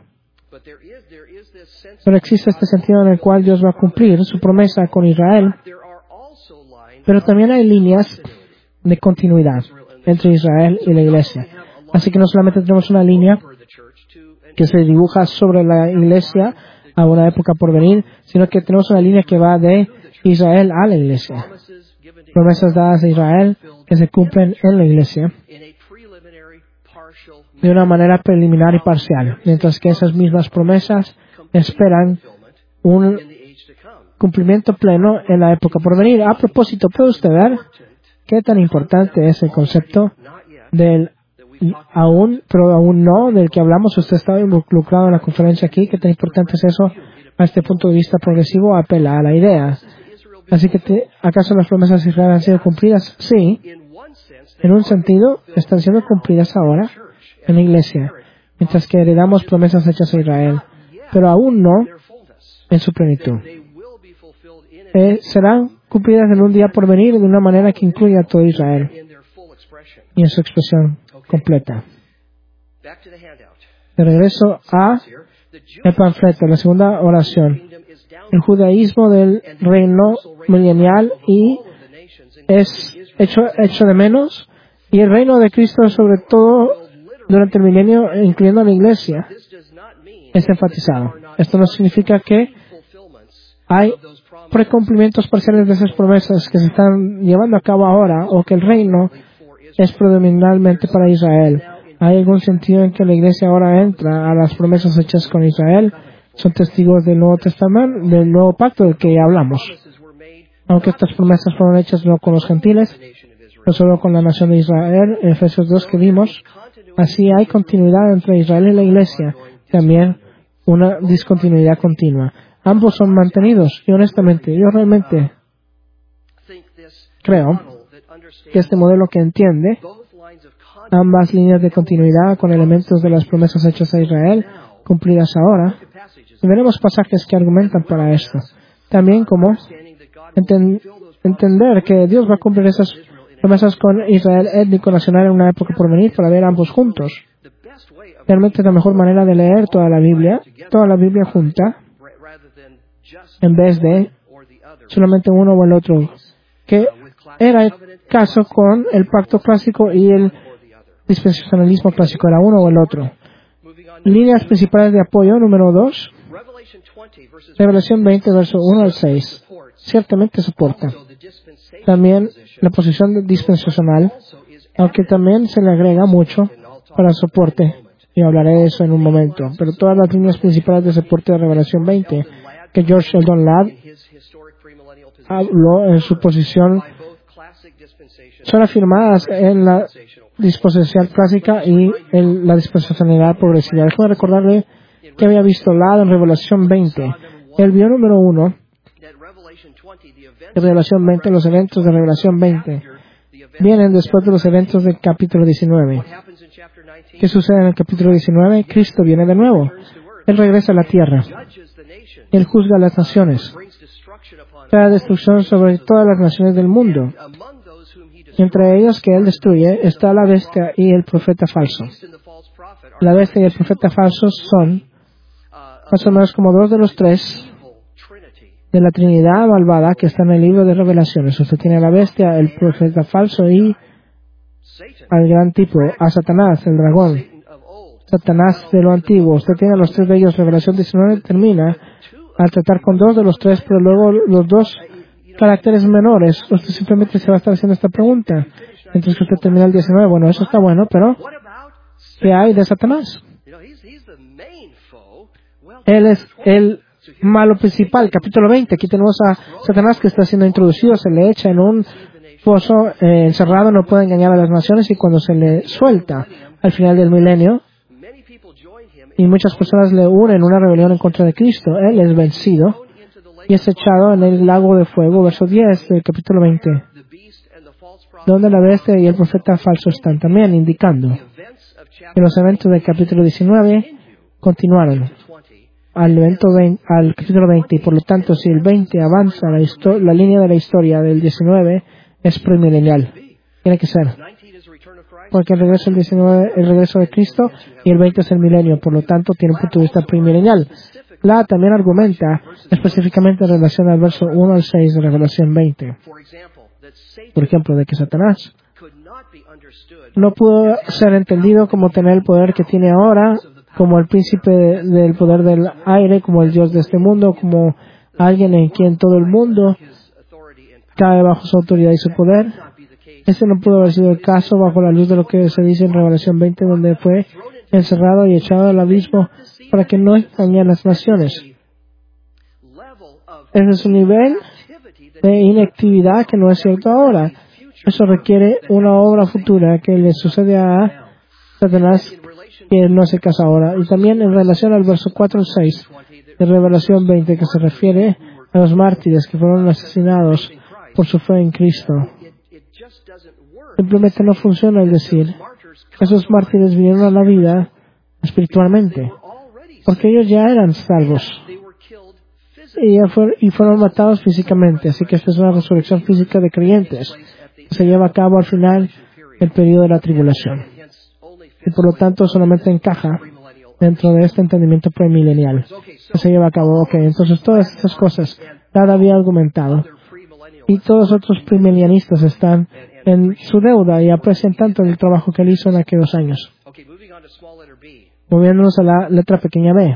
Pero existe este sentido en el cual Dios va a cumplir su promesa con Israel. Pero también hay líneas de continuidad entre Israel y la iglesia. Así que no solamente tenemos una línea que se dibuja sobre la iglesia a una época por venir, sino que tenemos una línea que va de Israel a la iglesia. Promesas dadas a Israel que se cumplen en la iglesia de una manera preliminar y parcial, mientras que esas mismas promesas esperan un cumplimiento pleno en la época por venir. A propósito, ¿puede usted ver qué tan importante es el concepto del aún, pero aún no, del que hablamos? Usted estaba involucrado en la conferencia aquí. ¿Qué tan importante es eso? A este punto de vista progresivo apela a la idea. Así que, te, ¿acaso las promesas de Israel han sido cumplidas? Sí. En un sentido, están siendo cumplidas ahora en la iglesia, mientras que heredamos promesas hechas a Israel, pero aún no en su plenitud. Eh, serán cumplidas en un día por venir de una manera que incluya a todo Israel y en su expresión completa. De regreso a el panfleto, la segunda oración. El judaísmo del reino milenial y es hecho, hecho de menos, y el reino de Cristo sobre todo durante el milenio, incluyendo a la iglesia, es enfatizado. Esto no significa que hay precumplimientos parciales de esas promesas que se están llevando a cabo ahora, o que el reino es predominantemente para Israel. ¿Hay algún sentido en que la iglesia ahora entra a las promesas hechas con Israel? Son testigos del Nuevo Testamento, del Nuevo Pacto del que hablamos. Aunque estas promesas fueron hechas no con los gentiles, no solo con la nación de Israel, en Efesios dos que vimos, así hay continuidad entre Israel y la iglesia, también una discontinuidad continua. Ambos son mantenidos, y honestamente, yo realmente creo que este modelo que entiende ambas líneas de continuidad con elementos de las promesas hechas a Israel, cumplidas ahora, y veremos pasajes que argumentan para esto. También como enten- entender que Dios va a cumplir esas promesas con Israel étnico nacional en una época por venir para ver ambos juntos. Realmente la mejor manera de leer toda la Biblia, toda la Biblia junta, en vez de solamente uno o el otro, que era el caso con el pacto clásico y el dispensacionalismo clásico, era uno o el otro. Líneas principales de apoyo, número dos, Revelación veinte, verso uno al seis, ciertamente soporta. también la posición dispensacional, aunque también se le agrega mucho para soporte, y hablaré de eso en un momento. Pero todas las líneas principales de soporte de Revelación veinte, que George Sheldon Ladd habló en su posición, son afirmadas en la dispensación clásica y en la dispensacionalidad progresiva. Déjame recordarle que había visto Ladd en Revelación veinte. Él vio número uno, de Revelación veinte, los eventos de Revelación veinte vienen después de los eventos del capítulo diecinueve. ¿Qué sucede en el capítulo diecinueve? Cristo viene de nuevo. Él regresa a la tierra. Él juzga a las naciones. Trae destrucción sobre todas las naciones del mundo. Entre ellos que Él destruye está la bestia y el profeta falso. La bestia y el profeta falso son más o menos como dos de los tres de la Trinidad malvada que está en el libro de Revelaciones. Usted tiene a la bestia, el profeta falso y al gran tipo, a Satanás, el dragón. Satanás de lo antiguo. Usted tiene a los tres de ellos. Revelación diecinueve termina al tratar con dos de los tres, pero luego los dos caracteres menores. Usted simplemente se va a estar haciendo esta pregunta. Entonces usted termina el diecinueve. Bueno, eso está bueno, pero ¿qué hay de Satanás? Él es el malo principal. Capítulo veinte. Aquí tenemos a Satanás que está siendo introducido. Se le echa en un pozo eh, encerrado. No puede engañar a las naciones. Y cuando se le suelta al final del milenio, y muchas personas le unen una rebelión en contra de Cristo, Él es vencido y es echado en el lago de fuego. Verso diez del capítulo veinte. Donde la bestia y el profeta falso están también, indicando que los eventos del capítulo diecinueve continuaron al, evento veinte, al capítulo veinte, y por lo tanto si el veinte avanza la, histo- la línea de la historia del diecinueve es premilenial. Tiene que ser, porque el regreso del diecinueve el regreso de Cristo y el veinte es el milenio, por lo tanto tiene un punto de vista premilenial. La también argumenta específicamente en relación al verso uno al seis de Revelación veinte, por ejemplo, de que Satanás no pudo ser entendido como tener el poder que tiene ahora, como el príncipe del poder del aire, como el Dios de este mundo, como alguien en quien todo el mundo cae bajo su autoridad y su poder. Ese no pudo haber sido el caso bajo la luz de lo que se dice en Revelación veinte, donde fue encerrado y echado al abismo para que no engañe a las naciones. Ese es un nivel de inactividad que no es cierto ahora. Eso requiere una obra futura que le sucede a Satanás, que no se casa ahora. Y también en relación al verso cuatro al seis de Revelación veinte, que se refiere a los mártires que fueron asesinados por su fe en Cristo. Simplemente no funciona el decir esos mártires vinieron a la vida espiritualmente, porque ellos ya eran salvos y, ya fueron, y fueron matados físicamente. Así que esta es una resurrección física de creyentes que se lleva a cabo al final del periodo de la tribulación, y por lo tanto solamente encaja dentro de este entendimiento premilenial que se lleva a cabo. Ok, entonces todas estas cosas cada había argumentado, y todos los otros premilenianistas están en su deuda y aprecian tanto el trabajo que él hizo en aquellos años. Moviéndonos a la letra pequeña b.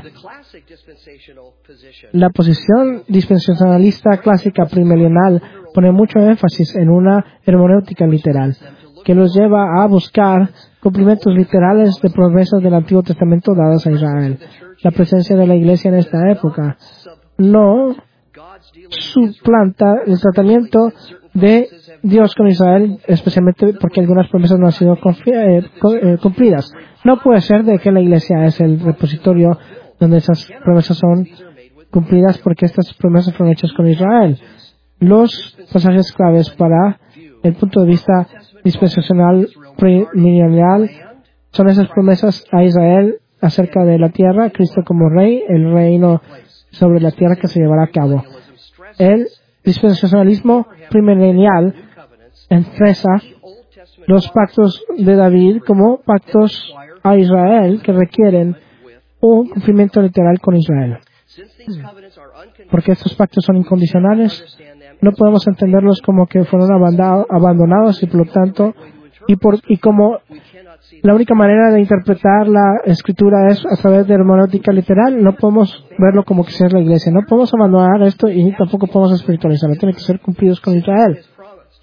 La posición dispensacionalista clásica premilenial pone mucho énfasis en una hermenéutica literal, que los lleva a buscar cumplimientos literales de promesas del Antiguo Testamento dadas a Israel. La presencia de la Iglesia en esta época no suplanta el tratamiento de Dios con Israel, especialmente porque algunas promesas no han sido cumplidas. No puede ser de que la Iglesia es el repositorio donde esas promesas son cumplidas, porque estas promesas fueron hechas con Israel. Los pasajes claves para el punto de vista dispensacional premilenial son esas promesas a Israel acerca de la tierra, Cristo como Rey, el reino sobre la tierra que se llevará a cabo. El dispensacionalismo premilenial expresa los pactos de David como pactos a Israel que requieren un cumplimiento literal con Israel. Porque estos pactos son incondicionales, no podemos entenderlos como que fueron abandonados y por lo tanto, y, por, y como la única manera de interpretar la escritura es a través de hermenéutica literal, no podemos verlo como que sea la Iglesia. No podemos abandonar esto y tampoco podemos espiritualizarlo. Tiene que ser cumplidos con Israel.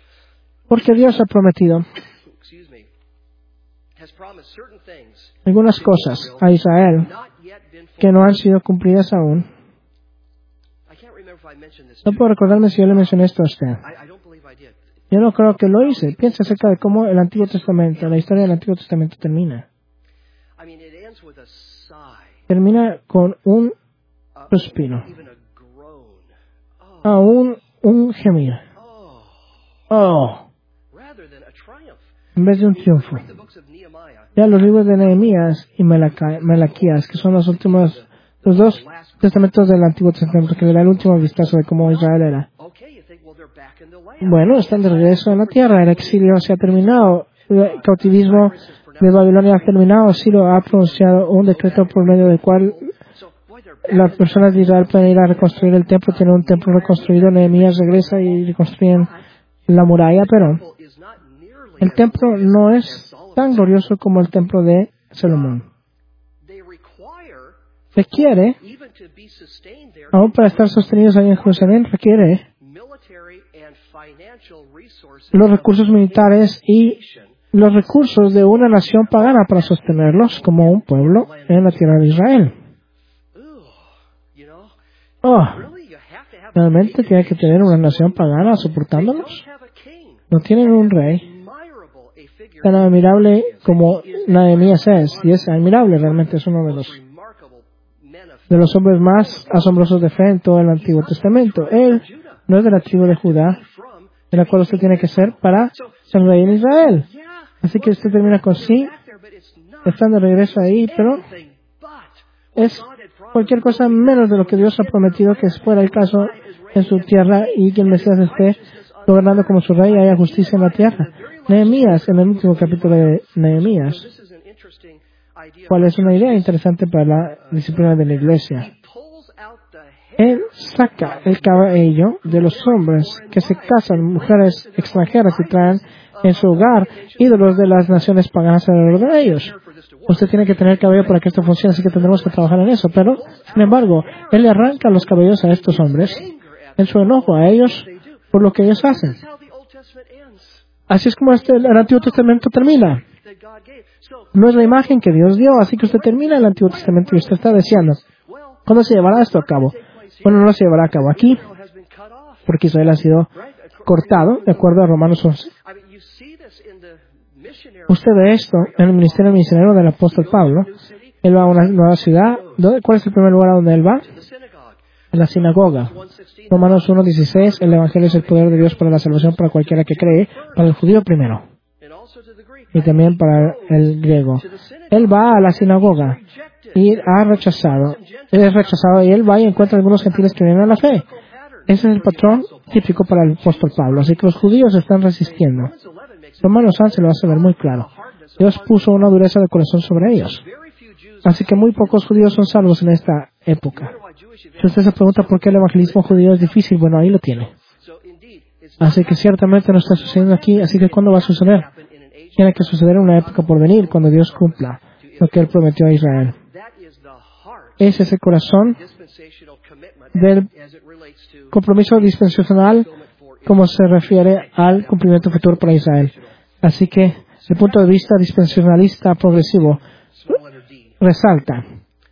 Porque Dios ha prometido algunas cosas a Israel que no han sido cumplidas aún. No puedo recordarme si yo le mencioné esto a usted. Yo no creo que lo hice. Piensa acerca de cómo el Antiguo Testamento, la historia del Antiguo Testamento termina. Termina con un suspiro. Aún un gemir. Oh. En vez de un triunfo. Ya los libros de Nehemías y Malaca- Malaquías, que son los últimos, los dos testamentos del Antiguo Testamento, que le da el último vistazo de cómo Israel era. Bueno, están de regreso en la tierra, el exilio se ha terminado, el cautivismo de Babilonia ha terminado, Ciro ha pronunciado un decreto por medio del cual las personas de Israel pueden ir a reconstruir el templo, tienen un templo reconstruido, Nehemías regresa y reconstruyen la muralla, pero el templo no es tan glorioso como el templo de Salomón. Requiere, aún para estar sostenidos ahí en Jerusalén, requiere los recursos militares y los recursos de una nación pagana para sostenerlos como un pueblo en la tierra de Israel. Oh, ¿realmente tiene que tener una nación pagana soportándolos? No tienen un rey tan admirable como Nehemías es, y es admirable, realmente es uno de los de los hombres más asombrosos de fe en todo el Antiguo Testamento. Él no es de la tribu de Judá, de la cual usted tiene que ser para ser rey en Israel. Así que usted termina con sí, están de regreso ahí, pero es cualquier cosa menos de lo que Dios ha prometido que fuera el caso en su tierra y que el Mesías esté gobernando como su rey y haya justicia en la tierra. Nehemías, en el último capítulo de Nehemías, cuál es una idea interesante para la disciplina de la iglesia. Él saca el cabello de los hombres que se casan, mujeres extranjeras y traen en su hogar ídolos de las naciones paganas alrededor de ellos. Usted tiene que tener cabello para que esto funcione, así que tendremos que trabajar en eso. Pero, sin embargo, Él le arranca los cabellos a estos hombres en su enojo a ellos por lo que ellos hacen. Así es como este, el Antiguo Testamento termina. No es la imagen que Dios dio, así que usted termina el Antiguo Testamento y usted está deseando. ¿Cuándo se llevará esto a cabo? Bueno, no se llevará a cabo aquí, porque Israel ha sido cortado, de acuerdo a Romanos once. Usted ve esto en el ministerio misionero del apóstol Pablo. Él va a una nueva ciudad. ¿Cuál es el primer lugar a donde él va? En la sinagoga. Romanos uno dieciséis, el Evangelio es el poder de Dios para la salvación para cualquiera que cree, para el judío primero, y también para el griego. Él va a la sinagoga y ha rechazado. Él es rechazado y él va y encuentra a algunos gentiles que vienen a la fe. Ese es el patrón típico para el apóstol Pablo. Así que los judíos están resistiendo. Romanos once lo hace ver muy claro. Dios puso una dureza de corazón sobre ellos. Así que muy pocos judíos son salvos en esta época. Si usted se pregunta por qué el evangelismo judío es difícil, bueno, ahí lo tiene. Así que ciertamente no está sucediendo aquí. Así que ¿cuándo va a suceder? Tiene que suceder en una época por venir, cuando Dios cumpla lo que Él prometió a Israel. Es ese corazón del compromiso dispensacional como se refiere al cumplimiento futuro para Israel. Así que el punto de vista dispensacionalista progresivo resalta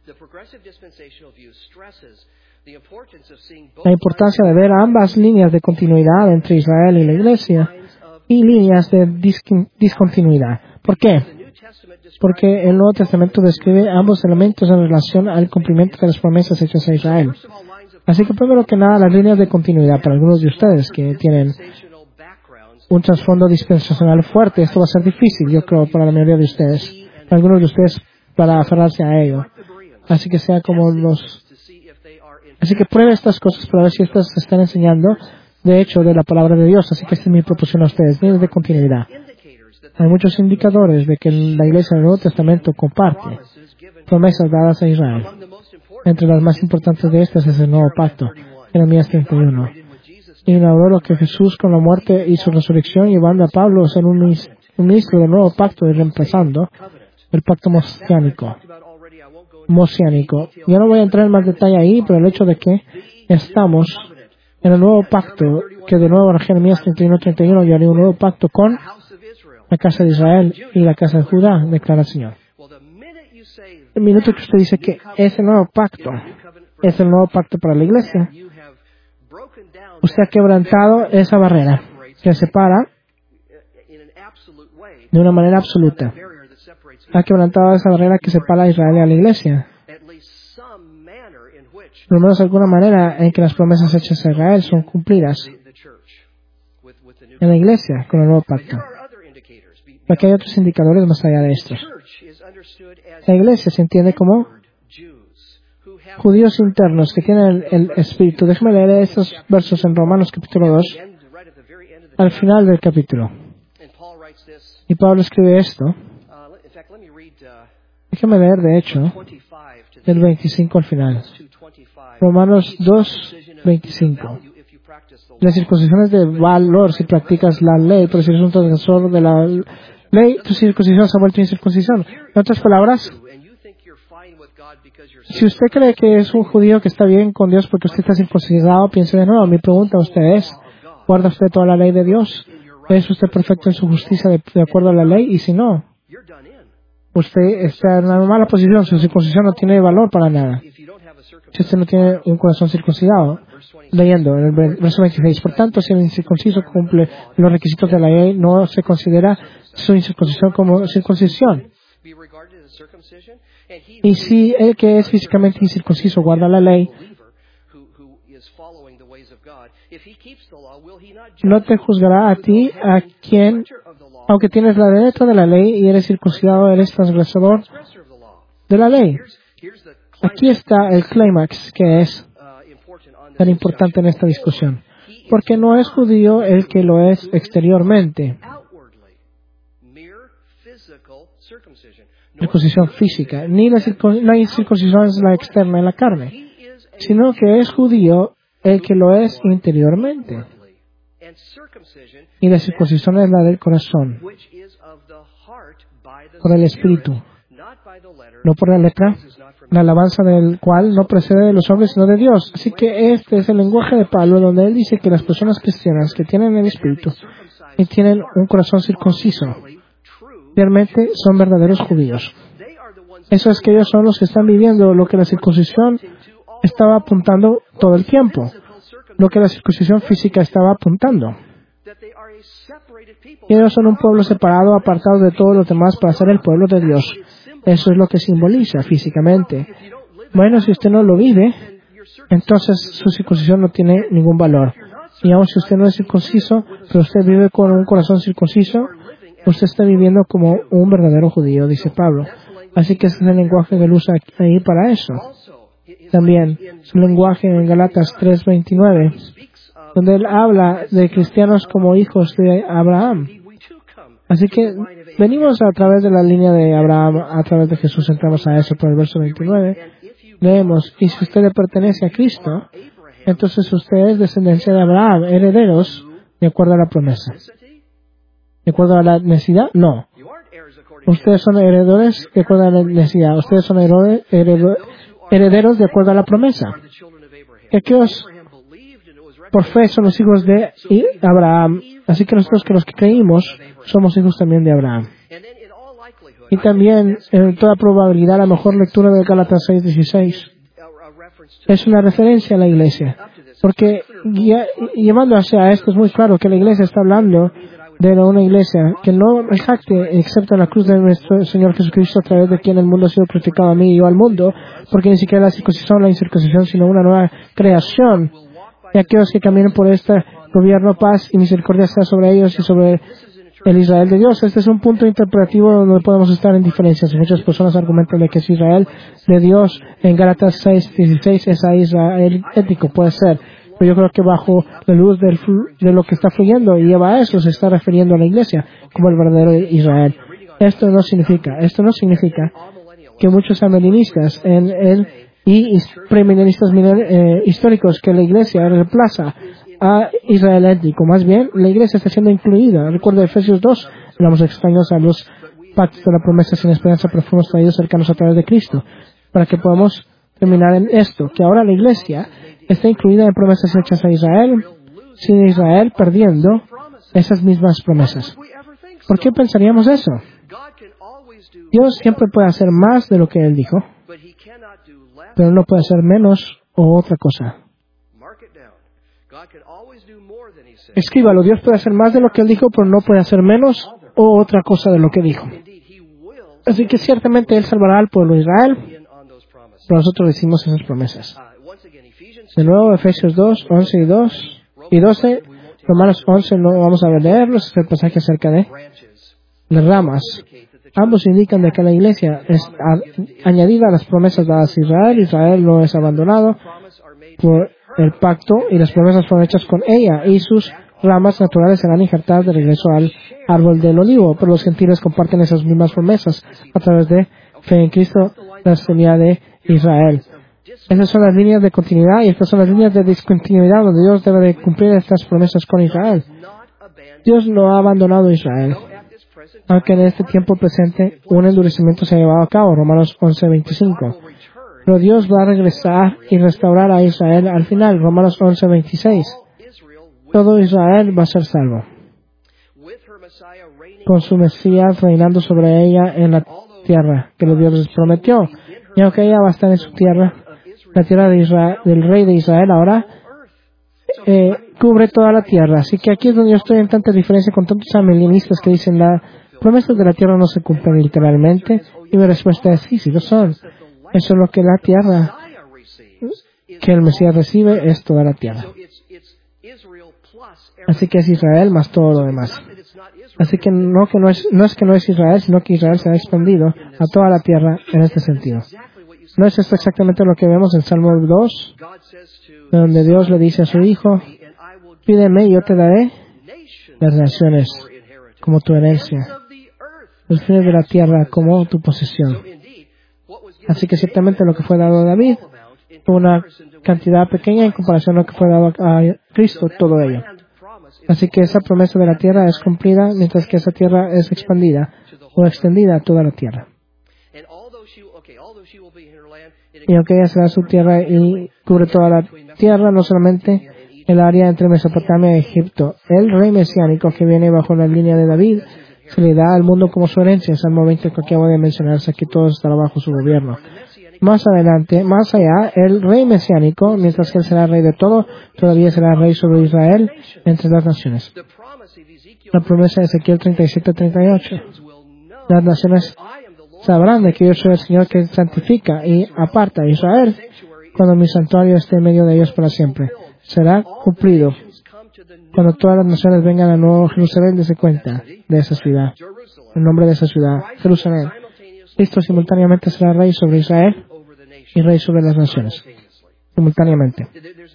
la importancia de ver ambas líneas de continuidad entre Israel y la Iglesia y líneas de disc- discontinuidad. ¿Por qué? Porque el Nuevo Testamento describe ambos elementos en relación al cumplimiento de las promesas hechas a Israel. Así que primero que nada, las líneas de continuidad para algunos de ustedes que tienen un trasfondo dispensacional fuerte, esto va a ser difícil, yo creo, para la mayoría de ustedes, para algunos de ustedes, para aferrarse a ello. Así que sea como los... Así que pruebe estas cosas para ver si estas se están enseñando, de hecho, de la palabra de Dios. Así que esta es mi proposición a ustedes, líneas de continuidad. Hay muchos indicadores de que la Iglesia del Nuevo Testamento comparte promesas dadas a Israel. Entre las más importantes de estas es el Nuevo Pacto, Jeremías treinta y uno. Inauguró lo que Jesús con la muerte y su resurrección, llevando a Pablo a ser un ministro del Nuevo Pacto y reemplazando el pacto mosiánico. Mosiánico. Yo no voy a entrar en más detalle ahí, pero el hecho de que estamos En el nuevo pacto, que de nuevo en Jeremías treinta y uno treinta y uno, yo haré un nuevo pacto con la casa de Israel y la casa de Judá, declara el Señor. El minuto que usted dice que ese nuevo pacto es el nuevo pacto para la iglesia, usted ha quebrantado esa barrera que separa de una manera absoluta. Ha quebrantado esa barrera que separa a Israel y a la iglesia. Por lo menos de alguna manera en que las promesas hechas a Israel son cumplidas en la iglesia con el nuevo pacto. Porque hay otros indicadores más allá de estos. La iglesia se entiende como judíos internos que tienen el, el espíritu. Déjame leer estos versos en Romanos capítulo dos, al final del capítulo. Y Pablo escribe esto. Déjame leer, de hecho, del veinticinco al final. Romanos dos, veinticinco. La circuncisión es de valor si practicas la ley, pero si eres un transgresor de la ley, tu circuncisión se ha vuelto incircuncisión. En otras palabras, si usted cree que es un judío que está bien con Dios porque usted está circuncidado, piense de nuevo. Mi pregunta a usted es, ¿guarda usted toda la ley de Dios? ¿Es usted perfecto en su justicia de, de acuerdo a la ley? Y si no, usted está en una mala posición. Su circuncisión no tiene valor para nada. Si usted no tiene un corazón circuncidado, leyendo en el verso veintiséis, por tanto, si el incircunciso cumple los requisitos de la ley, no se considera su incircuncisión como circuncisión. Y si el que es físicamente incircunciso guarda la ley, no te juzgará a ti, a quien, aunque tienes la letra de la ley y eres circuncidado, eres transgresador de la ley. Aquí está el clímax que es tan importante en esta discusión. Porque no es judío el que lo es exteriormente. Circuncisión física. Ni la, circun- la circuncisión es la externa en la carne. Sino que es judío el que lo es interiormente. Y la circuncisión es la del corazón. Por el espíritu. No por la letra, la alabanza del cual no procede de los hombres sino de Dios. Así que este es el lenguaje de Pablo, donde él dice que las personas cristianas que tienen el espíritu y tienen un corazón circunciso, realmente son verdaderos judíos. Eso es que ellos son los que están viviendo lo que la circuncisión estaba apuntando todo el tiempo, lo que la circuncisión física estaba apuntando. Y ellos son un pueblo separado, apartado de todos los demás para ser el pueblo de Dios. Eso es lo que simboliza físicamente. Bueno, si usted no lo vive, entonces su circuncisión no tiene ningún valor. Y aun si usted no es circunciso, pero usted vive con un corazón circunciso, usted está viviendo como un verdadero judío, dice Pablo. Así que ese es el lenguaje que él usa ahí para eso. También su lenguaje en Gálatas tres veintinueve, donde él habla de cristianos como hijos de Abraham. Así que venimos a través de la línea de Abraham, a través de Jesús, entramos a eso por el verso veintinueve. Leemos, y si usted le pertenece a Cristo, entonces usted es descendencia de Abraham, herederos de acuerdo a la promesa. ¿De acuerdo a la necesidad? No. Ustedes son heredores de acuerdo a la necesidad. Ustedes son herode, heredo, herederos de acuerdo a la promesa. Y aquellos por fe son los hijos de Abraham. Así que nosotros que los que creímos somos hijos también de Abraham. Y también, en toda probabilidad, la mejor lectura de Gálatas seis dieciséis es una referencia a la iglesia. Porque guía, llevando hacia esto es muy claro que la iglesia está hablando de una iglesia que no me jacte excepto en la cruz de nuestro Señor Jesucristo, a través de quien el mundo ha sido crucificado a mí y yo al mundo, porque ni siquiera la circuncisión o la incircuncisión, sino una nueva creación. Y aquellos que caminen por este gobierno, paz y misericordia sea sobre ellos y sobre el Israel de Dios. Este es un punto interpretativo donde podemos estar en diferencias. Muchas personas argumentan de que es Israel de Dios. En Gálatas seis dieciséis es a Israel étnico, puede ser. Pero yo creo que bajo la luz del flu- de lo que está fluyendo y lleva a eso, se está refiriendo a la iglesia como el verdadero Israel. Esto no significa, esto no significa que muchos amileninistas en el y premilenialistas eh, históricos que la iglesia reemplaza a Israel étnico. Más bien, la iglesia está siendo incluida. Recuerda Efesios dos, hablamos extraños a los pactos de la promesa sin esperanza, pero fuimos traídos cercanos a través de Cristo, para que podamos terminar en esto, que ahora la iglesia está incluida en promesas hechas a Israel, sin Israel perdiendo esas mismas promesas. ¿Por qué pensaríamos eso? Dios siempre puede hacer más de lo que Él dijo, pero no puede hacer menos o otra cosa. Escríbalo, Dios puede hacer más de lo que Él dijo, pero no puede hacer menos o otra cosa de lo que dijo. Así que ciertamente Él salvará al pueblo de Israel, pero nosotros decimos esas promesas. De nuevo, Efesios dos, once y dos y doce, Romanos once, no vamos a leerlos, es el pasaje acerca de las ramas. Ambos indican de que la iglesia es a, añadida a las promesas dadas a Israel. Israel no es abandonado por el pacto y las promesas fueron hechas con ella y sus ramas naturales serán injertadas de regreso al árbol del olivo. Pero los gentiles comparten esas mismas promesas a través de fe en Cristo, la semilla de Israel. Esas son las líneas de continuidad y estas son las líneas de discontinuidad donde Dios debe de cumplir estas promesas con Israel. Dios no ha abandonado a Israel, aunque en este tiempo presente un endurecimiento se ha llevado a cabo, Romanos once, veinticinco. Pero Dios va a regresar y restaurar a Israel al final, Romanos once, veintiséis. Todo Israel va a ser salvo, con su Mesías reinando sobre ella en la tierra que Dios les prometió. Y aunque ella va a estar en su tierra, la tierra de Israel, del rey de Israel ahora eh, cubre toda la tierra. Así que aquí es donde yo estoy en tanta diferencia con tantos amilenistas que dicen las promesas de la tierra no se cumplen literalmente. Y mi respuesta es sí, sí lo son. Eso es lo que la tierra que el Mesías recibe es toda la tierra. Así que es Israel más todo lo demás. Así que no, que no, es, no es que no es Israel, sino que Israel se ha expandido a toda la tierra en este sentido. ¿No es esto exactamente lo que vemos en Salmo dos? Donde Dios le dice a su Hijo, pídeme y yo te daré las naciones como tu herencia, los fines de la tierra como tu posesión. Así que ciertamente lo que fue dado a David fue una cantidad pequeña en comparación a lo que fue dado a Cristo, todo ello. Así que esa promesa de la tierra es cumplida, mientras que esa tierra es expandida o extendida a toda la tierra. Y aunque ella será su tierra y cubre toda la tierra, no solamente el área entre Mesopotamia y Egipto, el rey mesiánico que viene bajo la línea de David se le da al mundo como su herencia. Salmo veinte que acabo de mencionarse, aquí todo estará bajo su gobierno. Más adelante, más allá, el rey mesiánico, mientras que él será rey de todo, todavía será rey sobre Israel entre las naciones. La promesa de Ezequiel treinta y siete, treinta y ocho. Las naciones sabrán de que yo soy el Señor que santifica y aparta a Israel cuando mi santuario esté en medio de ellos para siempre. Será cumplido cuando todas las naciones vengan a Nuevo Jerusalén, dése cuenta de esa ciudad, el nombre de esa ciudad, Jerusalén. Cristo simultáneamente será rey sobre Israel y rey sobre las naciones, simultáneamente.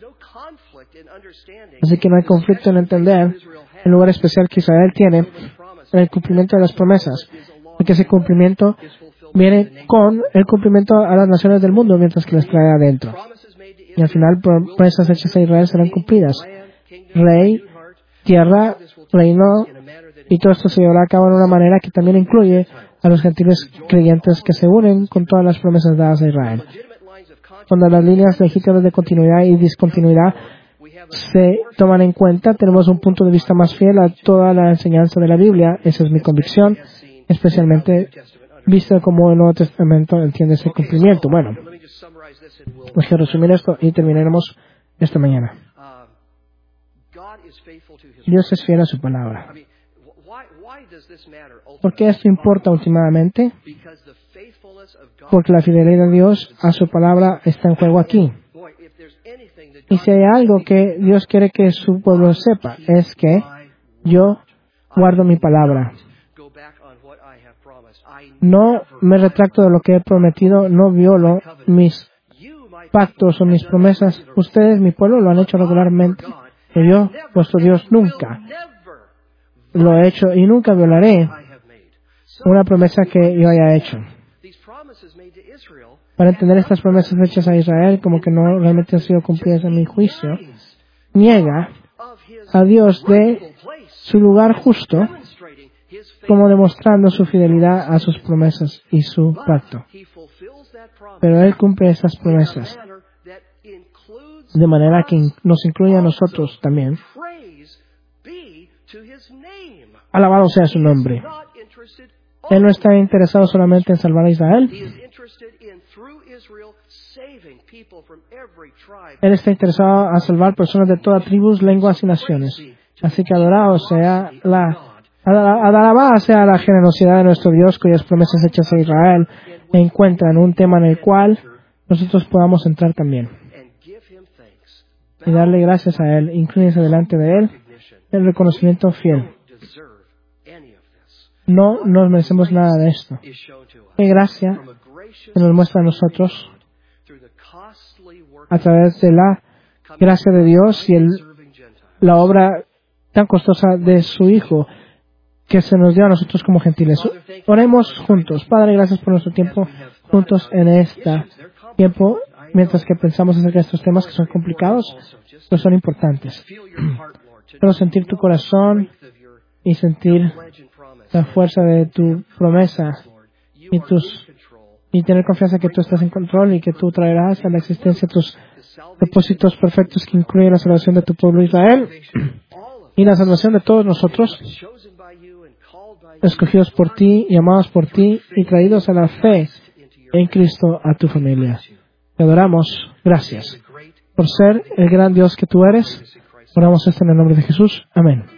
Así que no hay conflicto en entender el lugar especial que Israel tiene en el cumplimiento de las promesas, porque ese cumplimiento viene con el cumplimiento a las naciones del mundo mientras que las trae adentro. Y al final, promesas hechas a Israel serán cumplidas. Rey, tierra, reino, y todo esto se llevará a cabo de una manera que también incluye a los gentiles creyentes que se unen con todas las promesas dadas a Israel. Cuando las líneas legítimas de continuidad y discontinuidad se toman en cuenta, tenemos un punto de vista más fiel a toda la enseñanza de la Biblia. Esa es mi convicción, especialmente visto como el Nuevo Testamento entiende ese cumplimiento. Bueno, pues quiero resumir esto y terminaremos esta mañana. Dios es fiel a su palabra. ¿Por qué esto importa últimamente? Porque la fidelidad de Dios a su palabra está en juego aquí. Y si hay algo que Dios quiere que su pueblo sepa, es que yo guardo mi palabra. No me retracto de lo que he prometido, no violo mis pactos o mis promesas. Ustedes, mi pueblo, lo han hecho regularmente, pero yo, vuestro Dios, nunca lo he hecho y nunca violaré una promesa que yo haya hecho. Para entender estas promesas hechas a Israel como que no realmente han sido cumplidas en mi juicio, niega a Dios de su lugar justo, como demostrando su fidelidad a sus promesas y su pacto. Pero Él cumple esas promesas de manera que nos incluye a nosotros también. Alabado sea su nombre. Él no está interesado solamente en salvar a Israel. Él está interesado en salvar personas de todas tribus, lenguas y naciones. Así que adorado sea la, alabada sea la generosidad de nuestro Dios, cuyas promesas hechas a Israel encuentran un tema en el cual nosotros podamos entrar también. Y darle gracias a Él, inclínese delante de Él, el reconocimiento fiel. No nos merecemos nada de esto. Qué gracia que nos muestra a nosotros a través de la gracia de Dios y el, la obra tan costosa de su Hijo que se nos dio a nosotros como gentiles. Oremos juntos. Padre, gracias por nuestro tiempo juntos en este tiempo, mientras que pensamos acerca de estos temas que son complicados, pero son importantes. Pero sentir tu corazón y sentir la fuerza de tu promesa y tus y tener confianza que tú estás en control y que tú traerás a la existencia tus propósitos perfectos que incluyen la salvación de tu pueblo Israel y la salvación de todos nosotros, escogidos por ti y amados por ti y traídos a la fe en Cristo a tu familia. Te adoramos. Gracias por ser el gran Dios que tú eres. Oramos esto en el nombre de Jesús. Amén.